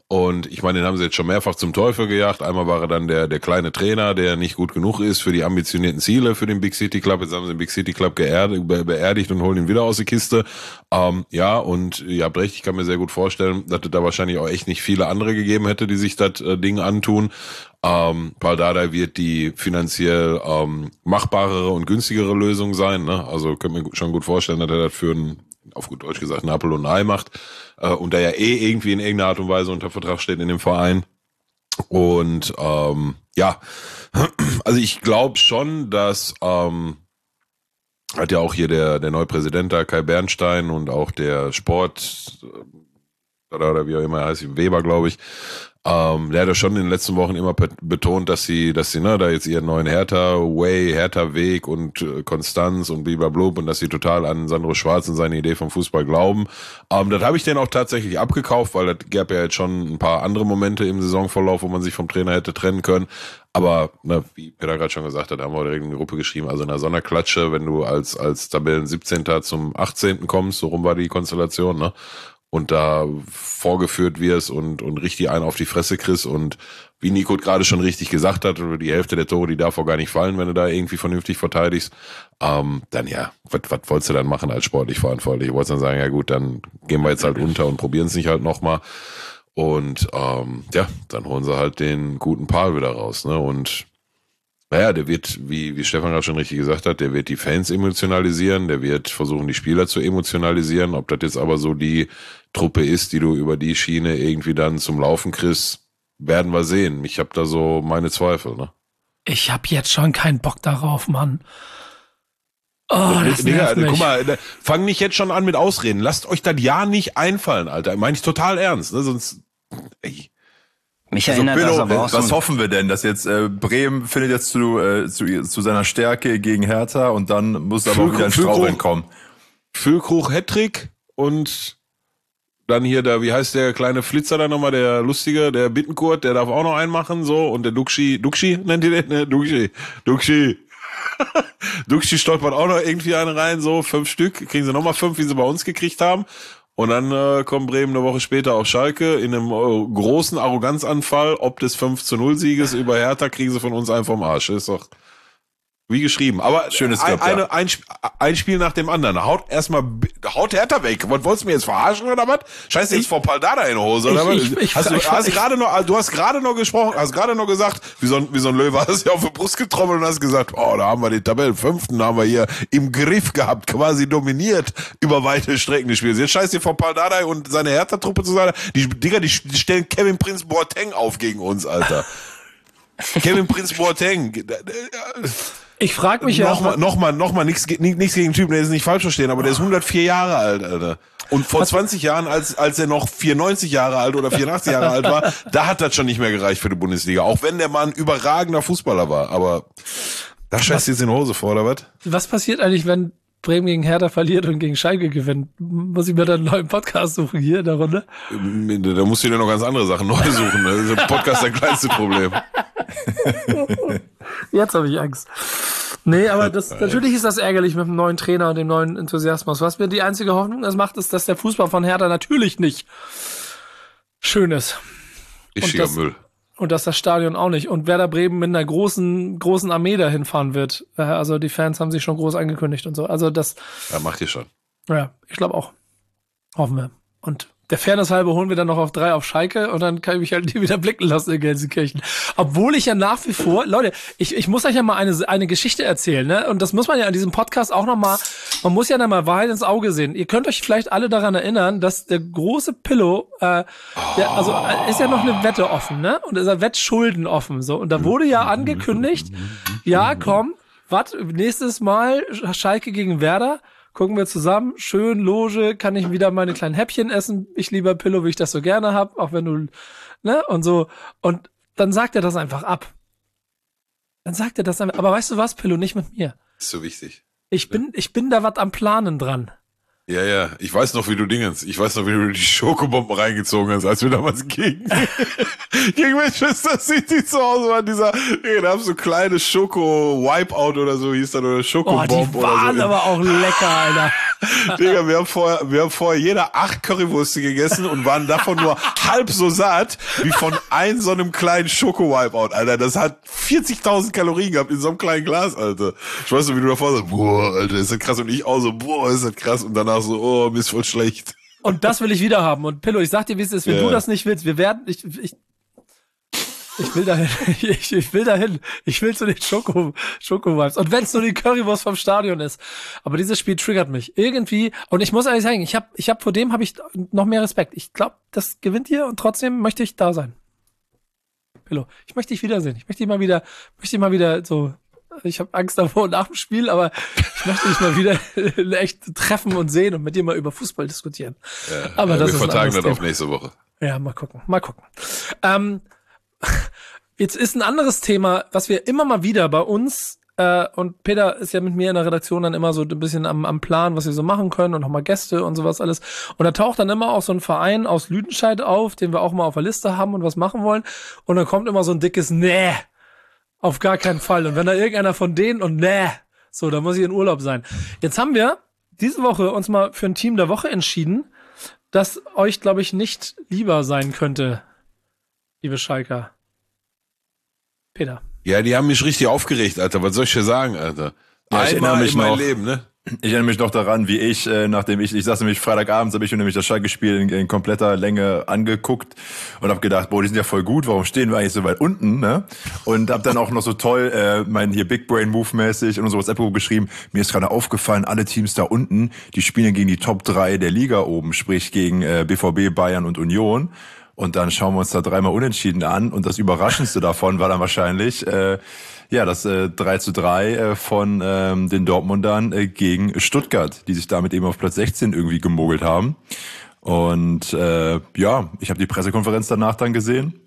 Und ich meine, den haben sie jetzt schon mehrfach zum Teufel gejagt. Einmal war er dann der der kleine Trainer, der nicht gut genug ist für die ambitionierten Ziele für den Big City Club. Jetzt haben sie den Big City Club geerdigt, be- beerdigt und holen ihn wieder aus der Kiste. Ähm, ja, und ihr habt recht, ich kann mir sehr gut vorstellen, dass es da wahrscheinlich auch echt nicht viele andere gegeben hätte, die sich das äh, Ding antun. Ähm, Pal Dardai wird die finanziell ähm, machbarere und günstigere Lösung sein. Ne? Also könnt mir schon gut vorstellen, dass er das für ein, auf gut Deutsch gesagt, ein Apfel und ein Ei macht. Äh, und der ja eh irgendwie in irgendeiner Art und Weise unter Vertrag steht in dem Verein. Und ähm, ja, also ich glaube schon, dass ähm, hat ja auch hier der der neue Präsident da, Kai Bernstein, und auch der Sport oder, oder wie auch immer er heißt, Weber, glaube ich, ähm, der hat ja schon in den letzten Wochen immer betont, dass sie, dass sie, ne, da jetzt ihren neuen Hertha-Way, Hertha-Weg und äh, Konstanz und blablabla und dass sie total an Sandro Schwarz und seine Idee vom Fußball glauben. Ähm, das habe ich denen auch tatsächlich abgekauft, weil das gab ja jetzt schon ein paar andere Momente im Saisonverlauf, wo man sich vom Trainer hätte trennen können. Aber, ne, wie Peter gerade schon gesagt hat, haben wir direkt in die Gruppe geschrieben, also in einer Sonderklatsche, wenn du als, als Tabellen siebzehnter zum achtzehnten kommst, so rum war die Konstellation, ne? Und da vorgeführt wirst und, und richtig einen auf die Fresse kriegst und wie Nico gerade schon richtig gesagt hat, die Hälfte der Tore, die darf auch gar nicht fallen, wenn du da irgendwie vernünftig verteidigst, ähm, dann ja, was, was wolltest du dann machen als sportlich verantwortlich? Ich wollte dann sagen, ja gut, dann gehen wir jetzt halt unter und probieren es nicht halt nochmal. Und ähm, ja, dann holen sie halt den guten Pal wieder raus, ne? Und naja, der wird, wie, wie Stefan gerade schon richtig gesagt hat, der wird die Fans emotionalisieren, der wird versuchen, die Spieler zu emotionalisieren. Ob das jetzt aber so die Truppe ist, die du über die Schiene irgendwie dann zum Laufen kriegst, werden wir sehen. Ich habe da so meine Zweifel, ne? Ich habe jetzt schon keinen Bock darauf, Mann. Oh, das Digga, nervt mich. guck mal, fang nicht jetzt schon an mit Ausreden. Lasst euch das ja nicht einfallen, Alter. Meine ich total ernst, ne? Sonst, ey. Mich Also, erinnert Pillow, das aber auch was so. hoffen wir denn, dass jetzt äh, Bremen findet jetzt zu, äh, zu zu seiner Stärke gegen Hertha und dann muss aber auch wieder ein Straucheln kommen. Füllkrug Hattrick und dann hier der, wie heißt der kleine Flitzer da nochmal, der lustige, der Bittenkurt, der darf auch noch einen machen, so, und der Duxi, Duxi nennt ihr den, ne? Duxi, Duxi. Duxi stolpert auch noch irgendwie einen rein, so, fünf Stück, kriegen sie nochmal fünf, wie sie bei uns gekriegt haben. Und dann äh, kommt Bremen eine Woche später auf Schalke in einem äh, großen Arroganzanfall, ob des fünf zu null Sieges über Hertha, kriegen sie von uns einen vom Arsch. Ist doch wie geschrieben. Aber Schönes ein, Club, ja. eine, ein, ein Spiel nach dem anderen. Haut erstmal, haut Hertha weg. Was, wolltest du mir jetzt verarschen oder was? Scheiße jetzt vor Pal Dardai in die Hose oder was? Ich- ich- Hast du ich- hast ich- gerade noch, du hast gerade noch gesprochen, hast gerade noch gesagt, wie so ein, wie so ein Löwe, hast du auf die Brust getrommelt und hast gesagt, oh, da haben wir den Tabellenfünften, haben wir hier im Griff gehabt, quasi dominiert über weite Strecken des Spiels. Jetzt scheiß dir vor Pal Dardai und seine Hertha-Truppe zu sein. Die, Digga, die, die stellen Kevin Prince Boateng auf gegen uns, Alter. Kevin Prince Boateng. Ich frage mich ja, Nochmal, nochmal, nochmal, nichts, nichts gegen den Typen, der ist nicht falsch verstehen, aber der ist hundertvier Jahre alt, Alter. Und vor zwanzig Jahren, als, als er noch vierundneunzig Jahre alt oder vierundachtzig Jahre alt war, da hat das schon nicht mehr gereicht für die Bundesliga. Auch wenn der Mann ein überragender Fußballer war, aber da scheißt jetzt in die Hose vor, oder was? was passiert eigentlich, wenn Bremen gegen Hertha verliert und gegen Schalke gewinnt? Muss ich mir dann einen neuen Podcast suchen hier in der Runde? Da musst du dir noch ganz andere Sachen neu suchen. Das ist im Podcast das kleinste Problem. Jetzt habe ich Angst. Nee, aber das, natürlich ist das ärgerlich mit dem neuen Trainer und dem neuen Enthusiasmus. Was mir die einzige Hoffnung das macht, ist, dass der Fußball von Hertha natürlich nicht schön ist. Richtiger das- Müll. Und dass das Stadion auch nicht. Und Werder Bremen mit einer großen, großen Armee dahin fahren wird. Äh, Also die Fans haben sich schon groß angekündigt und so. Also das, Ja, macht ihr schon. ja, ich glaube auch. Hoffen wir. Und der Fairness halber holen wir dann noch auf drei auf Schalke und dann kann ich mich halt nie wieder blicken lassen in Gelsenkirchen. Obwohl ich ja nach wie vor, Leute, ich, ich muss euch ja mal eine, eine Geschichte erzählen, ne? Und das muss man ja an diesem Podcast auch noch mal, man muss ja dann mal Wahrheit ins Auge sehen. Ihr könnt euch vielleicht alle daran erinnern, dass der große Pillow, äh, der, also äh, ist ja noch eine Wette offen, ne? Und ist ja Wettschulden offen, so. Und da wurde ja angekündigt, ja, komm, was, nächstes Mal Schalke gegen Werder, gucken wir zusammen, schön, Loge, kann ich wieder meine kleinen Häppchen essen, ich lieber Pillow, wie ich das so gerne hab, auch wenn du, ne, und so. Und dann sagt er das einfach ab. Dann sagt er das einfach, aber weißt du was, Pillow, nicht mit mir. Ist so wichtig. Ich bin, ich bin da was am Planen dran. Ja, ja, ich weiß noch, wie du Dingens, ich weiß noch, wie du die Schokobomben reingezogen hast, als wir damals gegen, gegen Manchester City zu Hause waren, dieser, da haben so kleine Schoko-Wipeout oder so hieß das, oder Oh, Schokobomb die oder waren so. aber auch lecker, Alter. Digga, wir haben vorher, wir haben vorher jeder acht Currywürste gegessen und waren davon nur halb so satt wie von einem so einem kleinen Schoko-Wipeout, Alter. Das hat vierzigtausend Kalorien gehabt in so einem kleinen Glas, Alter. Ich weiß noch, wie du davor sagst, boah, Alter, ist das krass. Und ich auch so, boah, ist das krass. Und danach so, oh, mir ist voll schlecht. Und das will ich wieder haben. Und Pillow, ich sag dir, wie es ist, wenn Ja. du das nicht willst, wir werden, ich, ich, ich will dahin, ich, ich will dahin, ich will zu den Schoko, Schoko-Vibes. Und wenn es nur die Currywurst vom Stadion ist. Aber dieses Spiel triggert mich. Irgendwie, und ich muss ehrlich sagen, ich hab, ich hab, vor dem habe ich noch mehr Respekt. Ich glaube, das gewinnt ihr und trotzdem möchte ich da sein. Pillow, ich möchte dich wiedersehen. Ich möchte dich mal wieder, möchte dich mal wieder so, ich habe Angst davor nach dem Spiel, aber ich möchte dich mal wieder echt treffen und sehen und mit dir mal über Fußball diskutieren. Ja, aber ja, das wir ist ein vertagen das anderes auf nächste Woche. Ja, mal gucken, mal gucken. Ähm, jetzt ist ein anderes Thema, was wir immer mal wieder bei uns, äh, und Peter ist ja mit mir in der Redaktion dann immer so ein bisschen am, am Plan, was wir so machen können und nochmal Gäste und sowas alles. Und da taucht dann immer auch so ein Verein aus Lüdenscheid auf, den wir auch mal auf der Liste haben und was machen wollen. Und dann kommt immer so ein dickes Nee, auf gar keinen Fall. Und wenn da irgendeiner von denen und Nee, so, dann muss ich in Urlaub sein. Jetzt haben wir diese Woche uns mal für ein Team der Woche entschieden, das euch, glaube ich, nicht lieber sein könnte, liebe Schalker. Peter. Ja, die haben mich richtig aufgeregt, Alter. Was soll ich dir sagen, Alter? Ja, ich erinnere Einmal mich in meinem noch. Leben, ne? Ich erinnere mich noch daran, wie ich, äh, nachdem ich, ich saß nämlich Freitagabends, habe ich mir nämlich das Schalke-Spiel in, in kompletter Länge angeguckt und habe gedacht, boah, die sind ja voll gut, warum stehen wir eigentlich so weit unten, ne? Und habe dann auch noch so toll, äh, mein hier Big Brain Move mäßig in unser WhatsApp-Gruppe geschrieben, mir ist gerade aufgefallen, alle Teams da unten, die spielen gegen die Top drei der Liga oben, sprich gegen äh, B V B, Bayern und Union. Und dann schauen wir uns da dreimal unentschieden an und das Überraschendste davon war dann wahrscheinlich, äh, ja, das äh, drei zu drei äh, von ähm, den Dortmundern äh, gegen Stuttgart, die sich damit eben auf Platz sechzehn irgendwie gemogelt haben. Und äh, ja, ich habe die Pressekonferenz danach dann gesehen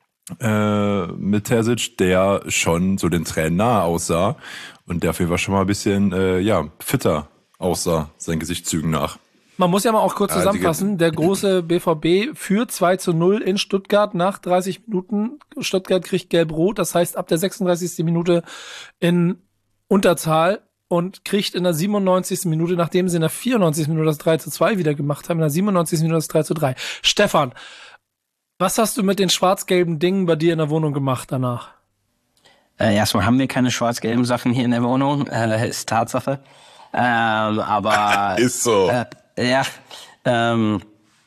äh, mit Terzic, der schon so den Tränen nahe aussah und der auf jeden Fall schon mal ein bisschen äh, ja fitter aussah, seinen Gesichtszügen nach. Man muss ja mal auch kurz Ja, zusammenfassen, der große B V B führt zwei zu null in Stuttgart nach dreißig Minuten. Stuttgart kriegt gelb-rot, das heißt ab der sechsunddreißigsten Minute in Unterzahl und kriegt in der siebenundneunzigsten Minute, nachdem sie in der vierundneunzigsten Minute das drei zu zwei wieder gemacht haben, in der siebenundneunzigsten Minute das drei zu drei. Stefan, was hast du mit den schwarz-gelben Dingen bei dir in der Wohnung gemacht danach? Äh, erstmal haben wir keine schwarz-gelben Sachen hier in der Wohnung, äh, ist Tatsache. Ähm, aber Ist so. Äh, ja, ähm,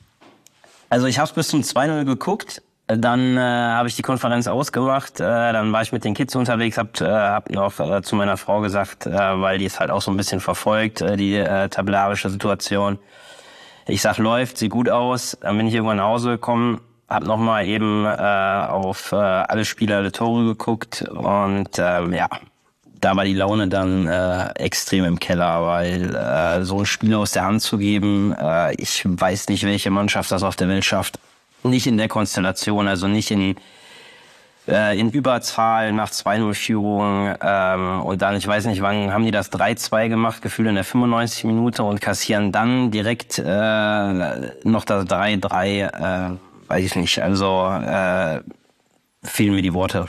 also ich habe bis zum zwei null geguckt, dann äh, habe ich die Konferenz ausgemacht, äh, dann war ich mit den Kids unterwegs, hab, äh, hab noch äh, zu meiner Frau gesagt, äh, weil die es halt auch so ein bisschen verfolgt, äh, die äh, tabellarische Situation. Ich sag, läuft, sieht gut aus, dann bin ich irgendwann nach Hause gekommen, hab nochmal eben äh, auf äh, alle Spieler, alle Tore geguckt und äh, ja, da war die Laune dann äh, extrem im Keller, weil äh, so ein Spiel aus der Hand zu geben, äh, ich weiß nicht, welche Mannschaft das auf der Welt schafft. Nicht in der Konstellation, also nicht in äh, in Überzahl nach zwei null Führung. Ähm, und dann, ich weiß nicht, wann haben die das drei zwei gemacht, gefühlt in der fünfundneunzigsten Minute und kassieren dann direkt äh, noch das drei drei, äh, weiß ich nicht, also äh, fehlen mir die Worte.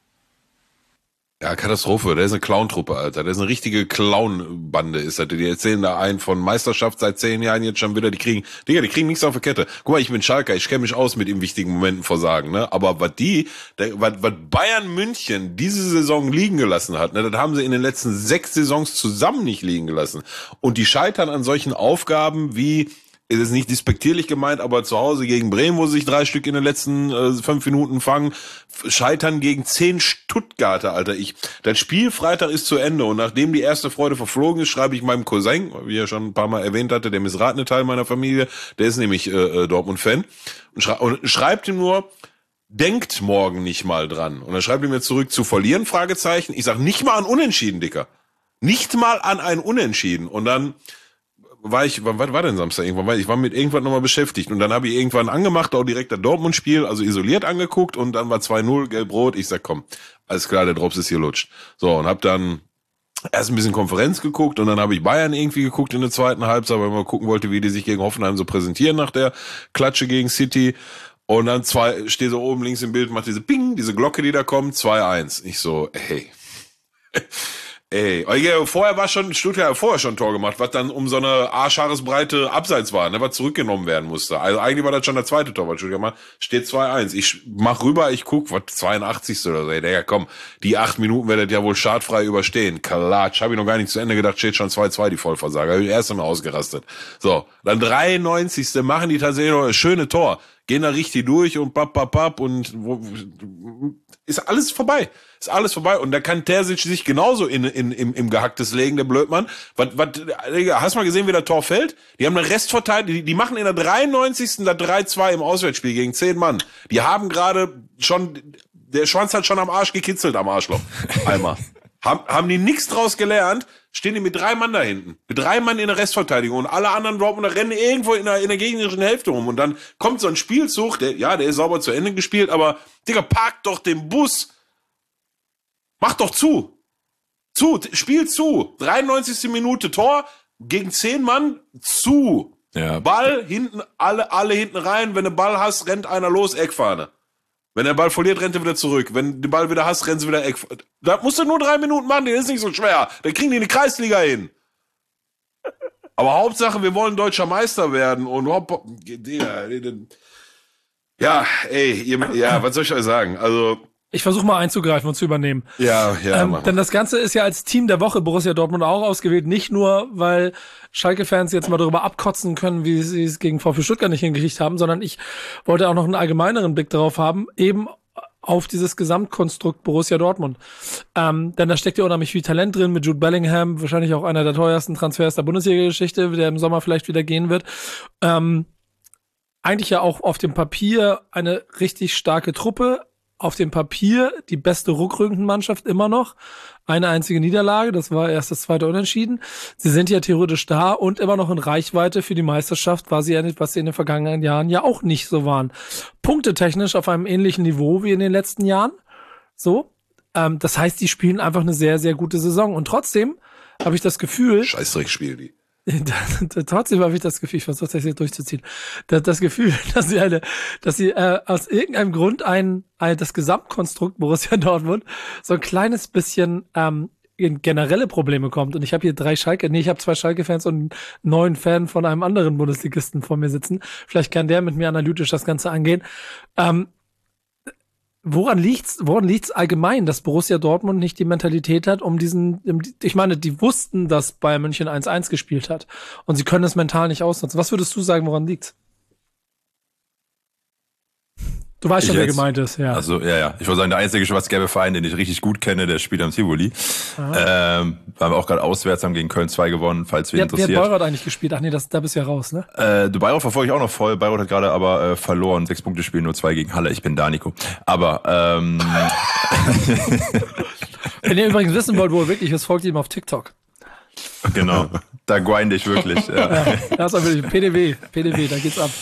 Ja, Katastrophe. Der ist eine Clown-Truppe, Alter. Der ist eine richtige Clown-Bande, ist das. Die erzählen da einen von Meisterschaft seit zehn Jahren jetzt schon wieder. Die kriegen, Digga, die kriegen nichts auf der Kette. Guck mal, ich bin Schalker. Ich kenne mich aus mit im wichtigen Momenten versagen, ne? Aber was die, der, was, was Bayern München diese Saison liegen gelassen hat, ne? Das haben sie in den letzten sechs Saisons zusammen nicht liegen gelassen. Und die scheitern an solchen Aufgaben wie, ist es nicht despektierlich gemeint, aber zu Hause gegen Bremen, wo sie sich drei Stück in den letzten äh, fünf Minuten fangen, scheitern gegen zehn Stuttgarter, Alter. Ich, das Spiel Freitag ist zu Ende und nachdem die erste Freude verflogen ist, schreibe ich meinem Cousin, wie er schon ein paar Mal erwähnt hatte, der missratene Teil meiner Familie, der ist nämlich äh, Dortmund-Fan, und, schrei und schreibt ihm nur, denkt morgen nicht mal dran. Und dann schreibt er mir zurück, zu verlieren, Fragezeichen. Ich sag, nicht mal an Unentschieden, Dicker. Nicht mal an ein Unentschieden. Und dann war ich, wann war denn Samstag irgendwann? Ich war mit irgendwann nochmal beschäftigt und dann habe ich irgendwann angemacht, auch direkt das Dortmund-Spiel, also isoliert angeguckt und dann war zwei null, gelb-rot. Ich sag, komm, alles klar, der Drops ist hier lutscht. So, und hab dann erst ein bisschen Konferenz geguckt und dann habe ich Bayern irgendwie geguckt in der zweiten Halbzeit, weil man gucken wollte, wie die sich gegen Hoffenheim so präsentieren nach der Klatsche gegen City. Und dann zwei, stehe so oben links im Bild, macht diese Ping, diese Glocke, die da kommt, zwei eins. Ich so, hey. Ey, ja, vorher war schon, Stuttgart hat vorher schon ein Tor gemacht, was dann um so eine Arschhaaresbreite Abseits war, ne, was zurückgenommen werden musste. Also eigentlich war das schon der zweite Tor, was Stuttgart macht. Steht zwei eins. Ich mach rüber, ich guck, was, zweiundachtzigste oder so. Ey, Digga, komm, die acht Minuten werdet ihr ja wohl schadfrei überstehen. Klatsch, hab ich noch gar nicht zu Ende gedacht, steht schon zwei zwei, die Vollversager. Hab ich erst einmal ausgerastet. So, dann dreiundneunzigste machen die tatsächlich noch ein schönes Tor. Gehen da richtig durch und papp, papp, papp und wo, ist alles vorbei. Ist alles vorbei. Und da kann Terzic sich genauso in, in, im, im Gehacktes legen, der Blödmann. Was, was, hast du mal gesehen, wie der Tor fällt? Die haben eine Restverteidigung, die, die machen in der dreiundneunzigsten da drei zwei im Auswärtsspiel gegen zehn Mann. Die haben gerade schon, der Schwanz hat schon am Arsch gekitzelt am Arschloch. Einmal. haben, haben die nichts draus gelernt, stehen die mit drei Mann da hinten. Mit drei Mann in der Restverteidigung und alle anderen Dortmunder rennen irgendwo in der, in der gegnerischen Hälfte rum. Und dann kommt so ein Spielzug, der, ja, der ist sauber zu Ende gespielt, aber, Digga, park doch den Bus. Mach doch zu. Zu, spiel zu. dreiundneunzigste Minute Tor gegen zehn Mann zu. Ja. Ball hinten, alle, alle hinten rein. Wenn du Ball hast, rennt einer los, Eckfahne. Wenn der Ball verliert, rennt er wieder zurück. Wenn du den Ball wieder hast, rennt sie wieder Eckfahne. Da musst du nur drei Minuten machen, das ist nicht so schwer. Dann kriegen die eine Kreisliga hin. Aber Hauptsache, wir wollen deutscher Meister werden und hopp, ja, ey, ihr, ja, was soll ich euch sagen? Also, ich versuche mal einzugreifen und zu übernehmen. Ja, ja. Ähm, denn das Ganze ist ja als Team der Woche Borussia Dortmund auch ausgewählt. Nicht nur, weil Schalke-Fans jetzt mal darüber abkotzen können, wie sie es gegen VfB Stuttgart nicht hingekriegt haben, sondern ich wollte auch noch einen allgemeineren Blick darauf haben, eben auf dieses Gesamtkonstrukt Borussia Dortmund. Ähm, denn da steckt ja unheimlich viel Talent drin mit Jude Bellingham, wahrscheinlich auch einer der teuersten Transfers der Bundesliga-Geschichte, der im Sommer vielleicht wieder gehen wird. Ähm, eigentlich ja auch auf dem Papier eine richtig starke Truppe, auf dem Papier die beste Rückrundenmannschaft immer noch. Eine einzige Niederlage, das war erst das zweite Unentschieden. Sie sind ja theoretisch da und immer noch in Reichweite für die Meisterschaft, war sie ja nicht, was sie in den vergangenen Jahren ja auch nicht so waren. Punktetechnisch auf einem ähnlichen Niveau wie in den letzten Jahren. So. Ähm, das heißt, die spielen einfach eine sehr, sehr gute Saison. Und trotzdem habe ich das Gefühl. Scheißdreck spielen die. Trotzdem habe ich das Gefühl, ich versuche das jetzt durchzuziehen, das, das Gefühl, dass sie eine, dass sie äh, aus irgendeinem Grund ein, ein das Gesamtkonstrukt Borussia Dortmund so ein kleines bisschen ähm, in generelle Probleme kommt. Und ich habe hier drei Schalke, nee, ich habe zwei Schalke-Fans und einen neuen Fan von einem anderen Bundesligisten vor mir sitzen. Vielleicht kann der mit mir analytisch das Ganze angehen. Ähm, Woran liegt's, woran liegt's allgemein, dass Borussia Dortmund nicht die Mentalität hat, um diesen, ich meine, die wussten, dass Bayern München eins eins gespielt hat und sie können es mental nicht ausnutzen. Was würdest du sagen, woran liegt's? Du weißt Ich schon, wer jetzt? gemeint ist, ja. Also, ja, ja. Ich wollte sagen, der einzige schwarz-gelbe Verein, den ich richtig gut kenne, der spielt am Tivoli. Ähm, haben wir auch gerade auswärts, haben gegen Köln zwei gewonnen, falls wen Wer, wer hat interessiert. Bayreuth eigentlich gespielt? Ach nee, das, da bist du ja raus, ne? Äh, du Bayreuth verfolge ich auch noch voll. Bayreuth hat gerade aber äh, verloren. Sechs Punkte spielen, nur zwei gegen Halle. Ich bin da, Nico. Aber, ähm, Wenn ihr übrigens wissen wollt, wo er wirklich ist, folgt ihm auf TikTok. genau. Da grinde ich wirklich. Ja. Ja, das ist wirklich P D W, P D W, da geht's ab.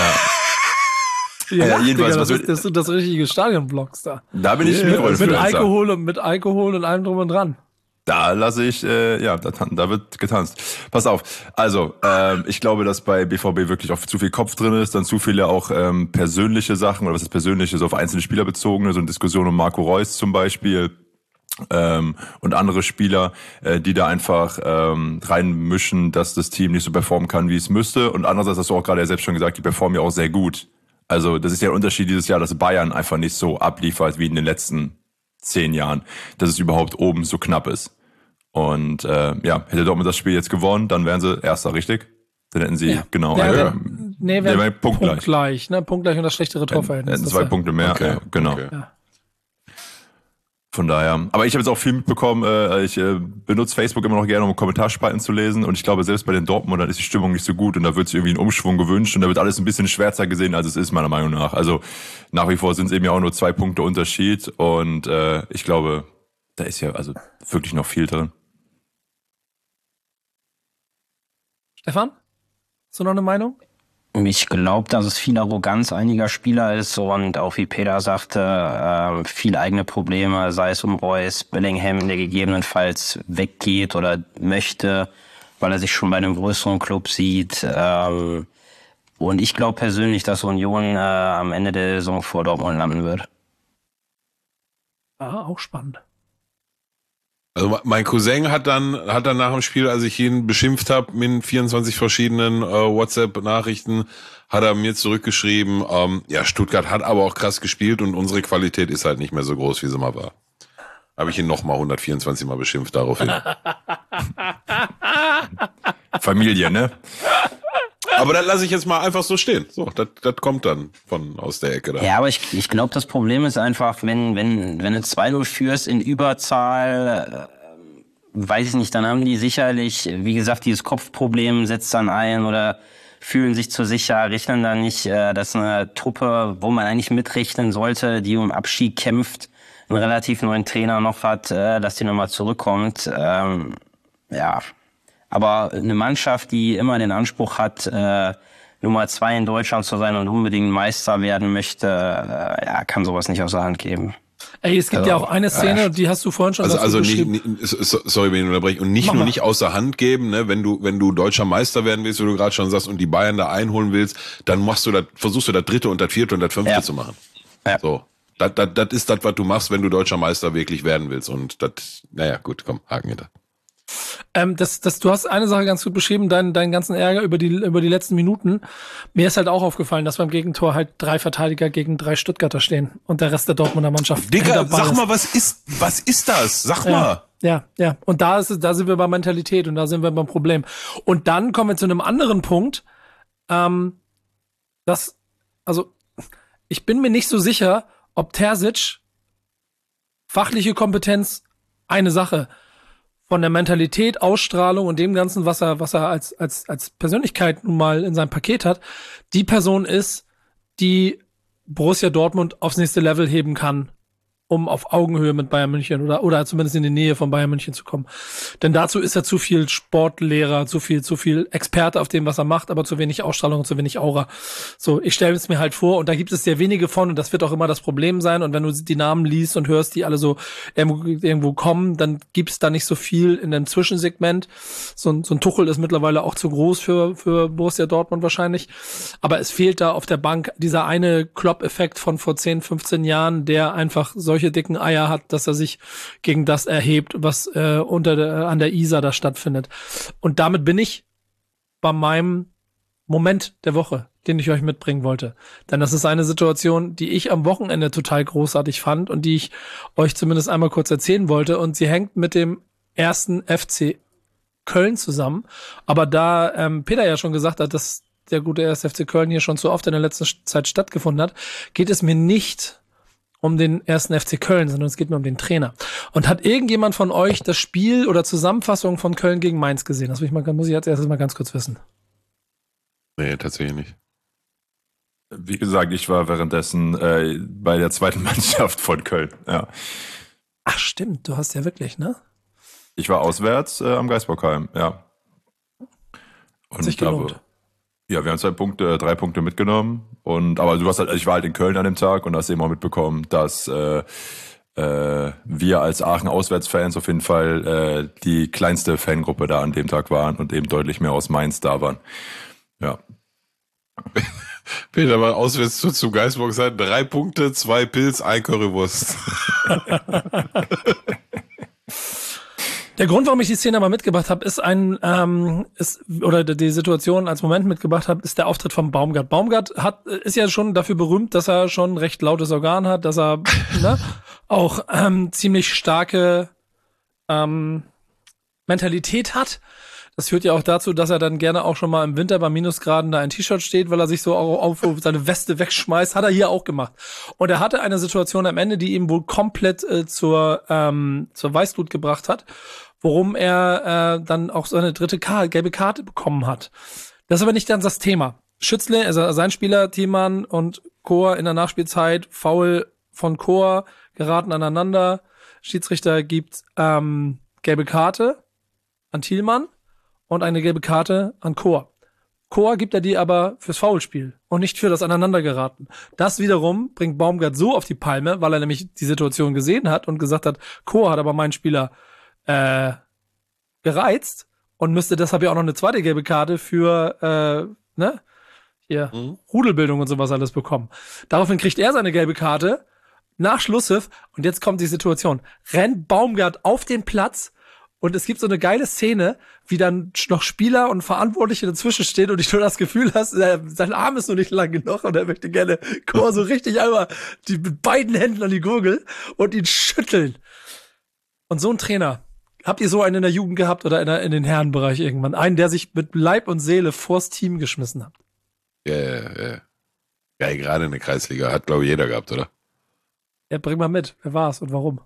Ja, Ja, jedenfalls, Digga, was das, will- ist, das sind das richtige Stadionblocks da. Da bin ich Mit Mikroinfluencer. Alkohol und mit Alkohol und allem drum und dran. Da lasse ich, äh, ja, da, da wird getanzt. Pass auf. Also, ähm, ich glaube, dass bei B V B wirklich auch zu viel Kopf drin ist, dann zu viele auch ähm, persönliche Sachen, oder was ist persönliches, auf einzelne Spieler bezogene, so eine Diskussion um Marco Reus zum Beispiel. Ähm, und andere Spieler, äh, die da einfach ähm, reinmischen, dass das Team nicht so performen kann, wie es müsste. Und andererseits hast du auch gerade ja selbst schon gesagt, die performen ja auch sehr gut. Also das ist ja ein Unterschied dieses Jahr, dass Bayern einfach nicht so abliefert wie in den letzten zehn Jahren, dass es überhaupt oben so knapp ist. Und äh, ja, hätte Dortmund das Spiel jetzt gewonnen, dann wären sie Erster, richtig? Dann hätten sie, Ja. genau, Ja, äh, dann- nee, wäre wären punktgleich. punktgleich, ne? Punktgleich und das schlechtere Torverhältnis. Hätten Das zwei wär- Punkte mehr, Okay, ja, genau. okay. Ja. Von daher. Aber ich habe jetzt auch viel mitbekommen, äh, ich äh, benutze Facebook immer noch gerne, um Kommentarspalten zu lesen. Und ich glaube, selbst bei den Dortmundern ist die Stimmung nicht so gut. Und da wird sich irgendwie ein Umschwung gewünscht. Und da wird alles ein bisschen schwärzer gesehen, als es ist, meiner Meinung nach. Also nach wie vor sind es eben ja auch nur zwei Punkte Unterschied. Und äh, ich glaube, da ist ja also wirklich noch viel drin. Stefan? Hast du noch eine Meinung? Ich glaube, dass es viel Arroganz einiger Spieler ist und auch wie Peter sagte, äh, viel eigene Probleme, sei es um Reus, Bellingham, der gegebenenfalls weggeht oder möchte, weil er sich schon bei einem größeren Club sieht. Ähm, und ich glaube persönlich, dass Union äh, am Ende der Saison vor Dortmund landen wird. Ah, auch spannend. Also mein Cousin hat dann hat dann nach dem Spiel, als ich ihn beschimpft habe mit vierundzwanzig verschiedenen äh, WhatsApp-Nachrichten, hat er mir zurückgeschrieben, ähm, ja, Stuttgart hat aber auch krass gespielt und unsere Qualität ist halt nicht mehr so groß, wie sie mal war. Habe ich ihn nochmal hundertvierundzwanzig Mal beschimpft daraufhin. Familie, ne? Aber das lasse ich jetzt mal einfach so stehen. So, das das kommt dann von aus der Ecke da. Ja, aber ich, ich glaube, das Problem ist einfach, wenn wenn wenn du zwei null führst in Überzahl, äh, weiß ich nicht, dann haben die sicherlich, wie gesagt, dieses Kopfproblem setzt dann ein oder fühlen sich zu sicher, rechnen dann nicht, äh, dass eine Truppe, wo man eigentlich mitrechnen sollte, die um Abstieg kämpft, einen relativ neuen Trainer noch hat, äh, dass die nochmal zurückkommt. Ähm, ja, aber eine Mannschaft, die immer den Anspruch hat, äh, Nummer zwei in Deutschland zu sein und unbedingt Meister werden möchte, äh, ja, kann sowas nicht aus der Hand geben. Ey, es gibt Also, ja auch eine Szene, ja. die hast du vorhin schon Also, dazu also nicht, beschrieben. nicht, sorry, wenn ich unterbreche, und nicht Mach nur mal. nicht außer Hand geben, ne, wenn du, wenn du deutscher Meister werden willst, wie du gerade schon sagst, und die Bayern da einholen willst, dann machst du das, versuchst du das dritte und das vierte und das fünfte Ja. zu machen. Ja. So. Das, das, das ist das, was du machst, wenn du deutscher Meister wirklich werden willst. Und das, naja, gut, komm, Haken hinter. Ähm, das, das, du hast eine Sache ganz gut beschrieben, deinen, deinen ganzen Ärger über die, über die letzten Minuten. Mir ist halt auch aufgefallen, dass beim Gegentor halt drei Verteidiger gegen drei Stuttgarter stehen und der Rest der Dortmunder Mannschaft. Digga, hinter Ball sag ist. mal, was ist, was ist das? Sag Ja, mal. ja, ja. Und da ist es, da sind wir bei Mentalität und da sind wir beim Problem. Und dann kommen wir zu einem anderen Punkt, ähm, das, also, ich bin mir nicht so sicher, ob Terzic fachliche Kompetenz eine Sache, von der Mentalität, Ausstrahlung und dem Ganzen, was er, was er als, als, als Persönlichkeit nun mal in seinem Paket hat, die Person ist, die Borussia Dortmund aufs nächste Level heben kann, um auf Augenhöhe mit Bayern München oder, oder zumindest in die Nähe von Bayern München zu kommen. Denn dazu ist er zu viel Sportlehrer, zu viel, zu viel Experte auf dem, was er macht, aber zu wenig Ausstrahlung und zu wenig Aura. So, ich stelle es mir halt vor, und da gibt es sehr wenige von, und das wird auch immer das Problem sein, und wenn du die Namen liest und hörst, die alle so irgendwo, irgendwo kommen, dann gibt es da nicht so viel in dem Zwischensegment. So ein, so ein Tuchel ist mittlerweile auch zu groß für, für Borussia Dortmund wahrscheinlich. Aber es fehlt da auf der Bank dieser eine Klopp-Effekt von vor zehn, fünfzehn Jahren, der einfach solche dicken Eier hat, dass er sich gegen das erhebt, was äh, unter der, an der Isar da stattfindet. Und damit bin ich bei meinem Moment der Woche, den ich euch mitbringen wollte. Denn das ist eine Situation, die ich am Wochenende total großartig fand und die ich euch zumindest einmal kurz erzählen wollte. Und sie hängt mit dem ersten F C Köln zusammen. Aber da ähm, Peter ja schon gesagt hat, dass der gute erste F C Köln hier schon so oft in der letzten Zeit stattgefunden hat, geht es mir nicht um den ersten F C Köln, sondern es geht mir um den Trainer. Und hat irgendjemand von euch das Spiel oder Zusammenfassung von Köln gegen Mainz gesehen? Das will ich mal, muss ich als erstes mal ganz kurz wissen. Nee, tatsächlich nicht. Wie gesagt, ich war währenddessen äh, bei der zweiten Mannschaft von Köln. Ja. Ach stimmt, du hast ja wirklich, ne? Ich war auswärts äh, am Geisbockheim, ja. Und Hat sich gelohnt. Aber, ja, wir haben zwei Punkte, drei Punkte mitgenommen. Und aber du warst halt, ich war halt in Köln an dem Tag und hast eben auch mitbekommen, dass äh, äh, wir als Aachen-Auswärtsfans auf jeden Fall äh, die kleinste Fangruppe da an dem Tag waren und eben deutlich mehr aus Mainz da waren. Ja. Peter war auswärts zu, zu Geisburg sein, drei Punkte, zwei Pilz, ein Currywurst. Der Grund, warum ich die Szene mal mitgebracht habe, ist ein, ähm, ist, oder die Situation als Moment mitgebracht habe, ist der Auftritt von Baumgart. Baumgart hat, ist ja schon dafür berühmt, dass er schon ein recht lautes Organ hat, dass er ne, auch ähm, ziemlich starke ähm, Mentalität hat. Das führt ja auch dazu, dass er dann gerne auch schon mal im Winter bei Minusgraden da ein T-Shirt steht, weil er sich so auch auf seine Weste wegschmeißt. Hat er hier auch gemacht. Und er hatte eine Situation am Ende, die ihm wohl komplett äh, zur, ähm, zur Weißglut gebracht hat, worum er äh, dann auch seine dritte Karte, gelbe Karte bekommen hat. Das ist aber nicht ganz das Thema. Schützle, also sein Spieler, Thiemann und Chor in der Nachspielzeit, Foul von Chor, geraten aneinander. Schiedsrichter gibt ähm, gelbe Karte an Thielmann und eine gelbe Karte an Chor. Chor gibt er die aber fürs Foulspiel und nicht für das Aneinandergeraten. Das wiederum bringt Baumgart so auf die Palme, weil er nämlich die Situation gesehen hat und gesagt hat, Chor hat aber meinen Spieler äh, gereizt und müsste deshalb ja auch noch eine zweite gelbe Karte für äh, ne hier mhm. Rudelbildung und sowas alles bekommen. Daraufhin kriegt er seine gelbe Karte. nach Schlusspfiff, und jetzt kommt die Situation, rennt Baumgart auf den Platz und es gibt so eine geile Szene, wie dann noch Spieler und Verantwortliche dazwischen stehen und ich nur das Gefühl hast, sein Arm ist noch nicht lang genug und er möchte gerne Chor so richtig einmal die, mit beiden Händen an die Gurgel und ihn schütteln. Und so ein Trainer, habt ihr so einen in der Jugend gehabt oder in, der, in den Herrenbereich irgendwann? Einen, der sich mit Leib und Seele vors Team geschmissen hat? Ja, ja, ja. Ja, gerade in der Kreisliga hat, glaube ich, jeder gehabt, oder? Ja, bring mal mit. Wer war's und warum?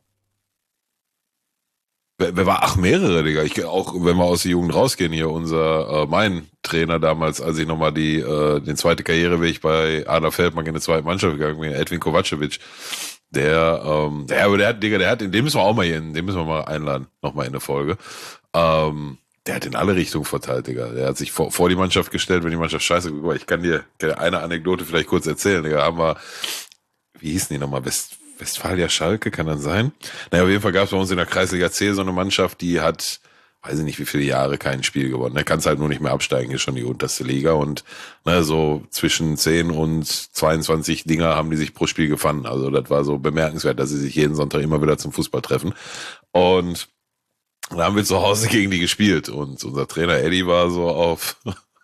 Wer, wer war? Ach, mehrere, Digga. Ich, auch wenn wir aus der Jugend rausgehen hier, unser, äh, mein Trainer damals, als ich nochmal die, äh, den zweite Karriereweg bei Adler Feldmark in der zweiten Mannschaft gegangen bin, Edwin Kovacevic, der, ähm, der, aber der hat, Digga, der hat, den müssen wir auch mal hier, den müssen wir mal einladen, nochmal in der Folge. Ähm, der hat in alle Richtungen verteilt, Digga. Der hat sich vor, vor die Mannschaft gestellt, wenn die Mannschaft scheiße, guck mal, ich kann dir eine Anekdote vielleicht kurz erzählen, Digga. Haben wir, wie hießen die nochmal? West, Westfalia Schalke, kann das sein? Naja, auf jeden Fall gab es bei uns in der Kreisliga C so eine Mannschaft, die hat, weiß ich nicht, wie viele Jahre kein Spiel gewonnen. Da kannst halt nur nicht mehr absteigen, ist schon die unterste Liga und ne, so zwischen zehn und zweiundzwanzig Dinger haben die sich pro Spiel gefangen. Also das war so bemerkenswert, dass sie sich jeden Sonntag immer wieder zum Fußball treffen. Und da haben wir zu Hause gegen die gespielt und unser Trainer Eddie war so auf...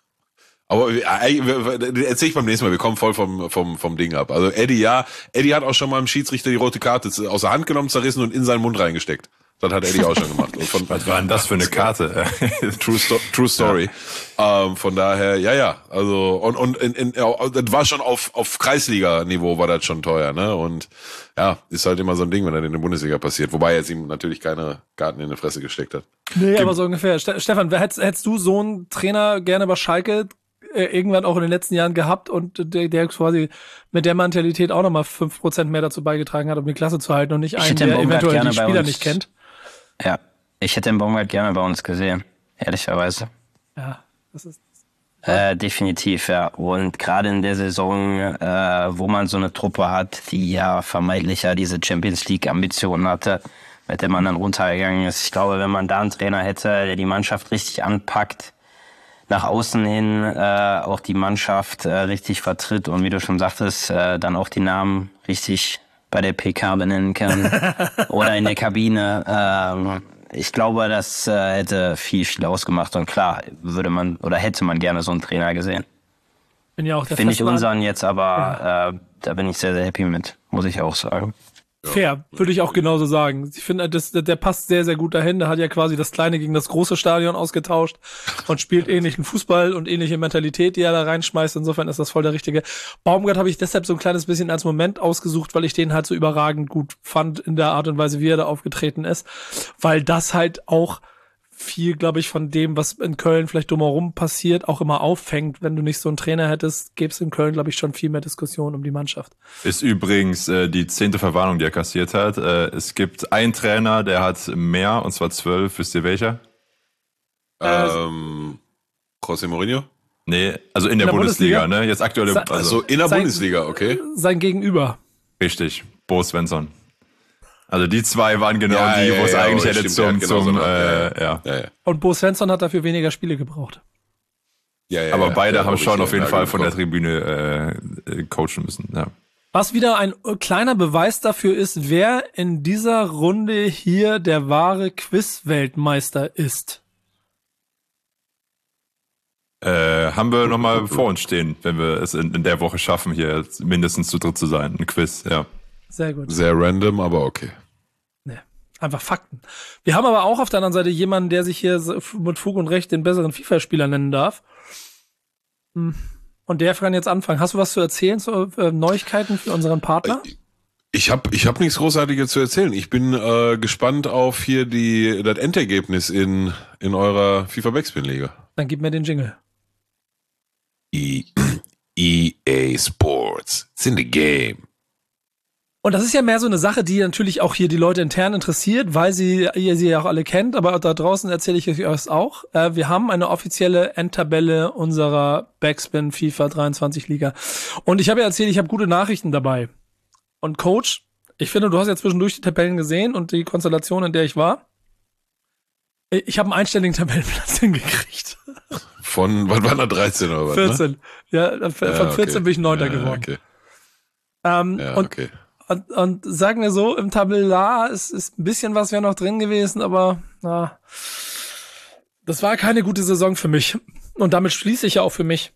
Aber erzähl ich beim nächsten Mal, wir kommen voll vom, vom, vom Ding ab. Also Eddie, ja, Eddie hat auch schon mal im Schiedsrichter die rote Karte aus der Hand genommen, zerrissen und in seinen Mund reingesteckt. Das hat Eddie auch schon gemacht. Und von, was war denn das für eine Karte? True, Sto- True Story. Ja. Ähm, von daher, ja, ja. Also und und in, in, das war schon auf auf Kreisliga-Niveau war das schon teuer, ne? Und ja, ist halt immer so ein Ding, wenn das in der Bundesliga passiert. Wobei er jetzt ihm natürlich keine Karten in die Fresse gesteckt hat. Nee, Gibt, aber so ungefähr. Ste- Stefan, hättest, hättest du so einen Trainer gerne bei Schalke äh, irgendwann auch in den letzten Jahren gehabt und der, der quasi mit der Mentalität auch nochmal fünf Prozent mehr dazu beigetragen hat, um die Klasse zu halten und nicht einen, der eventuell die Spieler nicht kennt? Ja, ich hätte den Baumgart gerne bei uns gesehen, ehrlicherweise. Ja, das ist... Äh, definitiv, ja. Und gerade in der Saison, äh, wo man so eine Truppe hat, die ja vermeintlich ja diese Champions League Ambitionen hatte, mit der man dann runtergegangen ist. Ich glaube, wenn man da einen Trainer hätte, der die Mannschaft richtig anpackt, nach außen hin äh, auch die Mannschaft äh, richtig vertritt und wie du schon sagtest, äh, dann auch die Namen richtig bei der P K benennen kann oder in der Kabine. Ähm, ich glaube, das äh, hätte viel, viel ausgemacht und klar, würde man oder hätte man gerne so einen Trainer gesehen. Bin ja auch der Finde ich festen unseren jetzt, aber ja. äh, da bin ich sehr, sehr happy mit, muss ich auch sagen. Fair, würde ich auch genauso sagen. Ich finde, das, der passt sehr, sehr gut dahin. Der hat ja quasi das kleine gegen das große Stadion ausgetauscht und spielt ähnlichen Fußball und ähnliche Mentalität, die er da reinschmeißt. Insofern ist das voll der richtige. Baumgart habe ich deshalb so ein kleines bisschen als Moment ausgesucht, weil ich den halt so überragend gut fand in der Art und Weise, wie er da aufgetreten ist. Weil das halt auch viel, glaube ich, von dem, was in Köln vielleicht drumherum passiert, auch immer auffängt. Wenn du nicht so einen Trainer hättest, gäbe es in Köln, glaube ich, schon viel mehr Diskussion um die Mannschaft. Ist übrigens äh, die zehnte Verwarnung, die er kassiert hat. Äh, es gibt einen Trainer, der hat mehr, und zwar zwölf. Wisst ihr welcher? Ähm, José Mourinho? Nee, also in der, in der Bundesliga, Bundesliga, ne? Jetzt aktuell. Sa- also in der sein, Bundesliga, okay. Sein Gegenüber. Richtig, Bo Svensson. Also die zwei waren genau ja, die, ja, wo es ja, eigentlich ja, hätte stimmt, zum, zum genau so äh, ja. Ja. Ja, ja. Und Bo Svensson hat dafür weniger Spiele gebraucht. Ja, ja, aber beide ja, haben schon auf jeden Fall von der gekommen. Tribüne äh, coachen müssen. Ja. Was wieder ein kleiner Beweis dafür ist, wer in dieser Runde hier der wahre Quiz-Weltmeister ist. Äh, haben wir nochmal vor uns stehen, wenn wir es in, in der Woche schaffen, hier mindestens zu dritt zu sein. Ein Quiz, ja. Sehr gut. Sehr random, aber okay. Nee, einfach Fakten. Wir haben aber auch auf der anderen Seite jemanden, der sich hier mit Fug und Recht den besseren FIFA-Spieler nennen darf. Und der kann jetzt anfangen. Hast du was zu erzählen, zu äh, Neuigkeiten für unseren Partner? Ich habe ich hab nichts Großartiges zu erzählen. Ich bin äh, gespannt auf hier die das Endergebnis in, in eurer FIFA Backspin-Liga. Dann gib mir den Jingle. E- E A Sports. It's in the game. Und das ist ja mehr so eine Sache, die natürlich auch hier die Leute intern interessiert, weil sie ihr sie ja auch alle kennt, aber da draußen erzähle ich euch das auch. Äh, wir haben eine offizielle Endtabelle unserer Backspin FIFA dreiundzwanzig Liga. Und ich habe ja erzählt, ich habe gute Nachrichten dabei. Und Coach, ich finde, du hast ja zwischendurch die Tabellen gesehen und die Konstellation, in der ich war. Ich habe einen einstelligen Tabellenplatz hingekriegt. Von, was waren da, dreizehn oder was? vierzehn. Ne? Ja, von ja, vierzehn okay. bin ich Neunter ja, geworden. Okay. Ähm, Ja, und okay. und, und sagen wir so, im Tabellar ist, ist ein bisschen was wäre noch drin gewesen, aber na, das war keine gute Saison für mich. Und damit schließe ich ja auch für mich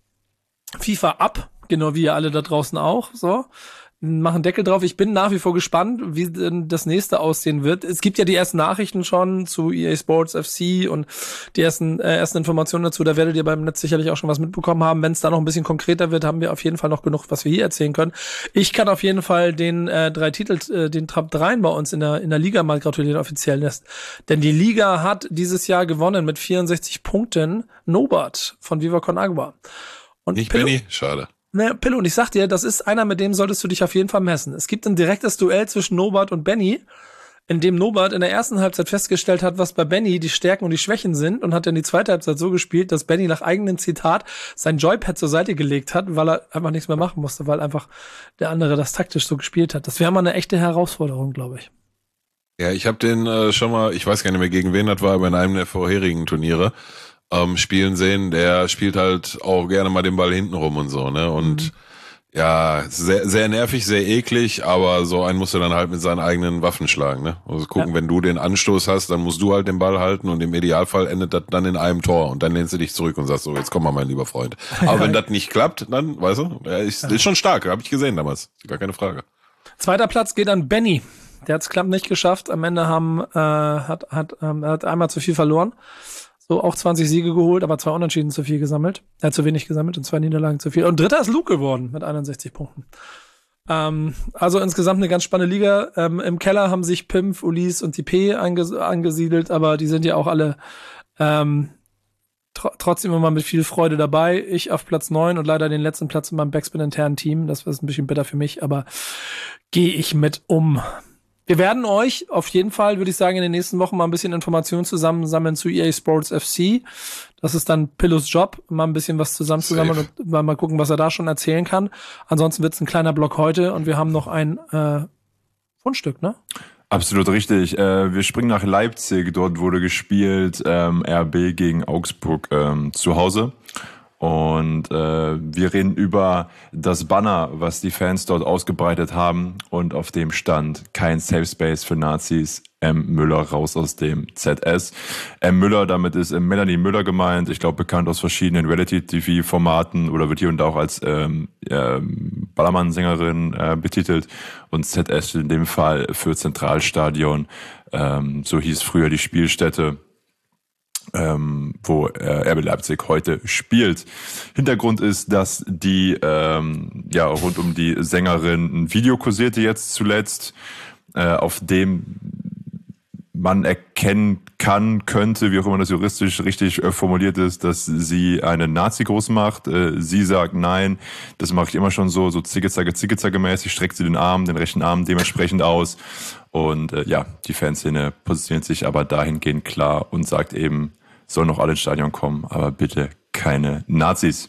FIFA ab, genau wie ihr alle da draußen auch, so. Machen Deckel drauf. Ich bin nach wie vor gespannt, wie denn das nächste aussehen wird. Es gibt ja die ersten Nachrichten schon zu E A Sports F C und die ersten äh, ersten Informationen dazu. Da werdet ihr beim Netz sicherlich auch schon was mitbekommen haben. Wenn es da noch ein bisschen konkreter wird, haben wir auf jeden Fall noch genug, was wir hier erzählen können. Ich kann auf jeden Fall den äh, drei Titel, äh, den Top drei bei uns in der in der Liga mal gratulieren offiziell. Denn die Liga hat dieses Jahr gewonnen mit vierundsechzig Punkten. Norbert von Viva Con Agua. Und Nicht Pillow, Benny? Schade. Ne, Pillow, und ich sag dir, das ist einer, mit dem solltest du dich auf jeden Fall messen. Es gibt ein direktes Duell zwischen Norbert und Benny, in dem Norbert in der ersten Halbzeit festgestellt hat, was bei Benny die Stärken und die Schwächen sind, und hat dann die zweite Halbzeit so gespielt, dass Benny nach eigenem Zitat sein Joypad zur Seite gelegt hat, weil er einfach nichts mehr machen musste, weil einfach der andere das taktisch so gespielt hat. Das wäre mal eine echte Herausforderung, glaube ich. Ja, ich habe den äh, schon mal, ich weiß gar nicht mehr gegen wen das war, aber in einem der vorherigen Turniere ähm, spielen sehen. Der spielt halt auch gerne mal den Ball hinten rum und so, ne? Und mhm. ja, sehr, sehr nervig, sehr eklig, aber so einen musst du dann halt mit seinen eigenen Waffen schlagen, ne? Also gucken, ja. Wenn du den Anstoß hast, dann musst du halt den Ball halten und im Idealfall endet das dann in einem Tor und dann lehnst du dich zurück und sagst so, jetzt komm mal, mein lieber Freund. Aber wenn das nicht klappt, dann, weißt du, ja, ist, ist schon stark, habe ich gesehen damals, gar keine Frage. Zweiter Platz geht an Benny. Der hat es knapp nicht geschafft. Am Ende haben äh, hat hat ähm, hat einmal zu viel verloren. So auch zwanzig Siege geholt, aber zwei Unentschieden zu viel gesammelt. Er hat zu wenig gesammelt und zwei Niederlagen zu viel. Und dritter ist Luke geworden mit einundsechzig Punkten. Ähm, also insgesamt eine ganz spannende Liga. Ähm, im Keller haben sich Pimp, Ulis und die P anges- angesiedelt, aber die sind ja auch alle ähm, tr- trotzdem immer mit viel Freude dabei. Ich auf Platz neun und leider den letzten Platz in meinem Backspin-internen Team. Das ist ein bisschen bitter für mich, aber gehe ich mit um. Wir werden euch auf jeden Fall, würde ich sagen, in den nächsten Wochen mal ein bisschen Informationen zusammensammeln zu E A Sports F C. Das ist dann Pillows Job, mal ein bisschen was zusammenzusammeln und mal, mal gucken, was er da schon erzählen kann. Ansonsten wird es ein kleiner Block heute und wir haben noch ein äh, Fundstück, ne? Absolut richtig. Äh, wir springen nach Leipzig. Dort wurde gespielt ähm, R B gegen Augsburg ähm, zu Hause. Und äh, wir reden über das Banner, was die Fans dort ausgebreitet haben, und auf dem stand: kein Safe Space für Nazis, M. Müller raus aus dem Z S. M. Müller, damit ist Melanie Müller gemeint, ich glaube bekannt aus verschiedenen Reality-T V-Formaten oder wird hier und da auch als ähm, ähm, Ballermann-Sängerin äh, betitelt, und Z S in dem Fall für Zentralstadion, ähm, so hieß früher die Spielstätte. Ähm, wo äh, R B Leipzig heute spielt. Hintergrund ist, dass die ähm, ja rund um die Sängerin ein Video kursierte jetzt zuletzt, äh, auf dem man erkennen kann, könnte, wie auch immer das juristisch richtig äh, formuliert ist, dass sie einen Nazi-Gruß macht. Äh, sie sagt, nein, das mache ich immer schon so, so zicke-zacke, zicke-zacke-mäßig, streckt sie den Arm, den rechten Arm dementsprechend aus. Und äh, ja, die Fanszene positioniert sich aber dahingehend klar und sagt eben, sollen noch alle ins Stadion kommen, aber bitte keine Nazis.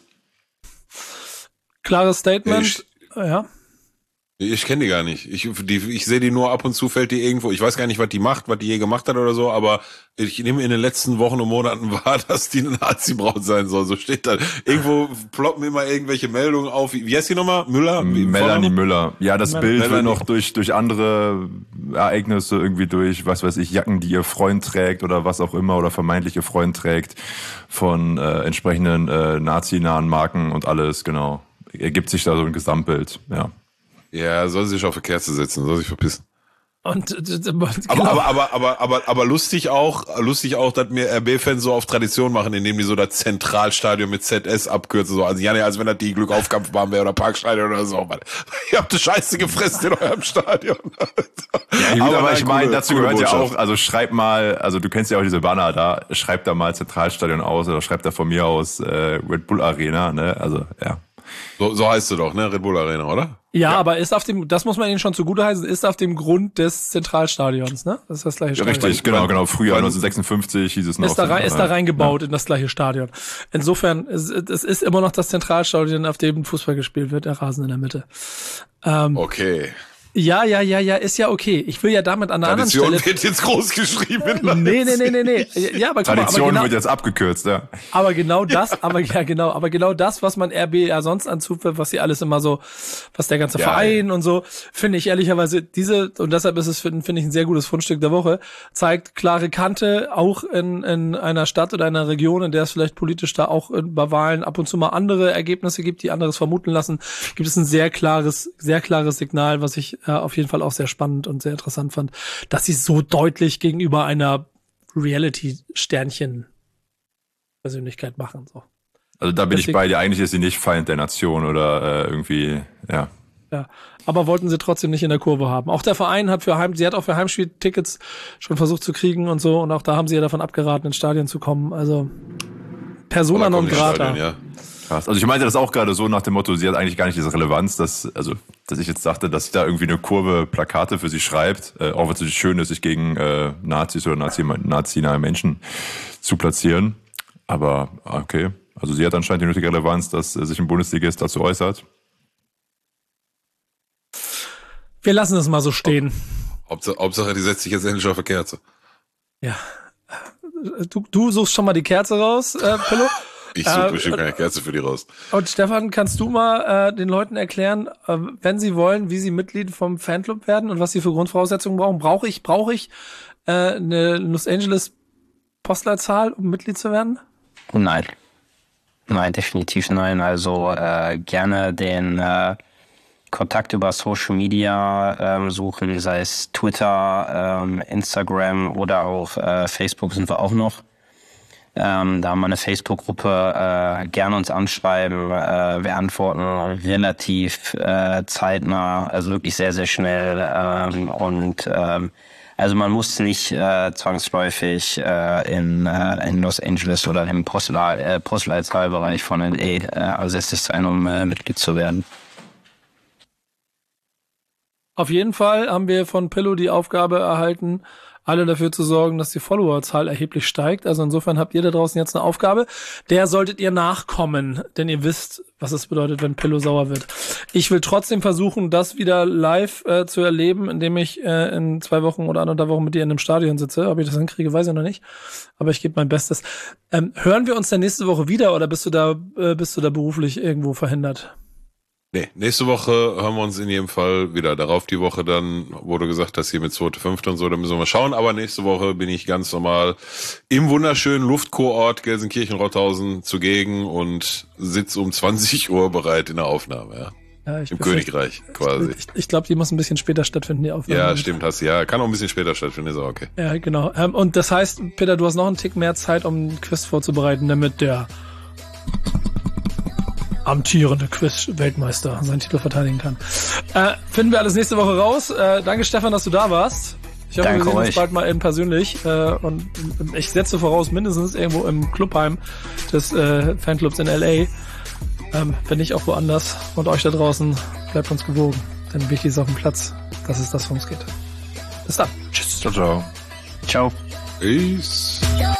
Klares Statement. Ich, ja. Ich kenne die gar nicht. Ich, die, ich sehe die nur ab und zu, fällt die irgendwo. Ich weiß gar nicht, was die macht, was die je gemacht hat oder so, aber ich nehme in den letzten Wochen und Monaten wahr, dass die eine Nazi-Braut sein soll. So steht da. Irgendwo ploppen immer irgendwelche Meldungen auf. Wie, wie heißt die nochmal? Müller? Wie, Melanie Müller. Ja, das Melanie. Bild wird noch durch durch andere Ereignisse irgendwie durch, was weiß ich, Jacken, die ihr Freund trägt oder was auch immer oder vermeintliche Freund trägt, von äh, entsprechenden äh, nazi-nahen Marken und alles, genau. Ergibt sich da so ein Gesamtbild, ja. Ja, soll sich auf die Kerze setzen, soll sich verpissen. Und, äh, genau. aber, aber, aber, aber, aber, aber lustig auch, lustig auch, dass mir R B-Fans so auf Tradition machen, indem die so das Zentralstadion mit Z S abkürzen, so. Also, ja, als wenn das die Glückaufkampfbahn wäre oder Parkstadion oder so, Mann. Ihr habt die Scheiße gefressen in eurem Stadion. Ja, gut, aber, aber ich meine, dazu gehört ja auch, also schreib mal, also du kennst ja auch diese Banner da, schreib da mal Zentralstadion aus oder schreib da von mir aus äh, Red Bull Arena, ne, also, ja. So, so heißt du doch, ne? Red Bull Arena, oder? Ja, ja, aber ist auf dem, das muss man ihnen schon zugute heißen, ist auf dem Grund des Zentralstadions, ne? Das ist das gleiche Stadion. Richtig, genau, genau. Früher neunzehnhundertsechsundfünfzig hieß es noch. Ist da, rein, ist da reingebaut ja. in das gleiche Stadion. Insofern, es, es ist immer noch das Zentralstadion, auf dem Fußball gespielt wird, der Rasen in der Mitte. Ähm, okay. Ja, ja, ja, ja, ist ja okay. Ich will ja damit an einer anderen Stelle... Tradition wird jetzt groß geschrieben. Nee, nee, nee, nee, nee. Ja, aber guck mal, Tradition aber genau, wird jetzt abgekürzt, ja. Aber genau das, aber ja genau, aber genau das, was man R B ja sonst anzuführt, was sie alles immer so, was der ganze Ja, Verein und so, finde ich ehrlicherweise diese, und deshalb ist es, finde find ich, ein sehr gutes Fundstück der Woche, zeigt klare Kante, auch in, in einer Stadt oder einer Region, in der es vielleicht politisch da auch bei Wahlen ab und zu mal andere Ergebnisse gibt, die anderes vermuten lassen, gibt es ein sehr klares, sehr klares Signal, was ich äh, auf jeden Fall auch sehr spannend und sehr interessant fand, dass sie so deutlich gegenüber einer Reality-Sternchen-Persönlichkeit machen. So. Also da bin Deswegen, ich bei dir. Eigentlich ist sie nicht Feind der Nation oder äh, irgendwie, ja. Ja, aber wollten sie trotzdem nicht in der Kurve haben. Auch der Verein hat für Heim, sie hat auch für Heimspieltickets schon versucht zu kriegen und so, und auch da haben sie ja davon abgeraten, ins Stadion zu kommen. Also Persona non grata. Stadion, ja. Krass. Also ich meinte das auch gerade so nach dem Motto, sie hat eigentlich gar nicht diese Relevanz, dass, also, dass ich jetzt dachte, dass sie da irgendwie eine Kurve Plakate für sie schreibt, äh, auch wenn es natürlich schön ist, sich gegen äh, Nazis oder Nazi, nazi-nahe Menschen zu platzieren. Aber okay, also sie hat anscheinend die nötige Relevanz, dass äh, sich ein Bundesligist dazu äußert. Wir lassen es mal so stehen. Hauptsache, Hauptsache, die setzt sich jetzt endlich auf eine Kerze. Ja. Du, du suchst schon mal die Kerze raus, äh, Pillow. Ich suche äh, bestimmt keine Kerze für die raus. Und Stefan, kannst du mal äh, den Leuten erklären, äh, wenn sie wollen, wie sie Mitglied vom Fanclub werden und was sie für Grundvoraussetzungen brauchen? Brauche ich, brauche ich äh, eine Los Angeles Postleitzahl, um Mitglied zu werden? Nein. Nein, definitiv nein. Also äh, gerne den äh, Kontakt über Social Media ähm, suchen, sei es Twitter, ähm, Instagram oder auf äh, Facebook sind wir auch noch. Ähm, da haben wir eine Facebook-Gruppe, äh, gerne uns anschreiben, äh, wir antworten relativ äh, zeitnah, also wirklich sehr, sehr schnell. Ähm, und ähm, also man muss nicht äh, zwangsläufig äh, in, äh, in Los Angeles oder im Postal, äh, Postleitzahlbereich von L A äh, ansässig sein, um äh, Mitglied zu werden. Auf jeden Fall haben wir von Pillow die Aufgabe erhalten, alle dafür zu sorgen, dass die Followerzahl erheblich steigt. Also insofern habt ihr da draußen jetzt eine Aufgabe. Der solltet ihr nachkommen, denn ihr wisst, was es bedeutet, wenn Pillow sauer wird. Ich will trotzdem versuchen, das wieder live äh, zu erleben, indem ich äh, in zwei Wochen oder anderthalb Wochen mit dir in einem Stadion sitze. Ob ich das hinkriege, weiß ich noch nicht. Aber ich gebe mein Bestes. Ähm, hören wir uns dann nächste Woche wieder oder bist du da, äh, bist du da beruflich irgendwo verhindert? Nee, nächste Woche hören wir uns in jedem Fall wieder. Darauf die Woche dann, wurde gesagt, dass hier mit zweite, fünfte und so, da müssen wir mal schauen. Aber nächste Woche bin ich ganz normal im wunderschönen Luftkurort Gelsenkirchen-Rothausen zugegen und sitze um zwanzig Uhr bereit in der Aufnahme, ja. Ja, ich Im Königreich quasi. Ich, ich glaube, die muss ein bisschen später stattfinden, die Aufnahme. Ja, stimmt, hast du, ja. Kann auch ein bisschen später stattfinden, ist auch okay. Ja, genau. Ähm, und das heißt, Peter, du hast noch einen Tick mehr Zeit, um einen Quiz vorzubereiten, damit der amtierende Quiz-Weltmeister seinen Titel verteidigen kann. Äh, finden wir alles nächste Woche raus. Äh, danke, Stefan, dass du da warst. Ich hoffe, danke wir sehen euch. uns bald mal eben persönlich. Äh, und ich setze voraus, mindestens irgendwo im Clubheim des äh, Fanclubs in L A. Ähm, wenn nicht auch woanders. Und euch da draußen, bleibt uns gewogen. Denn wichtig ist auf dem Platz, dass es das, worum es geht. Bis dann. Tschüss. Ciao, ciao. Ciao. Peace.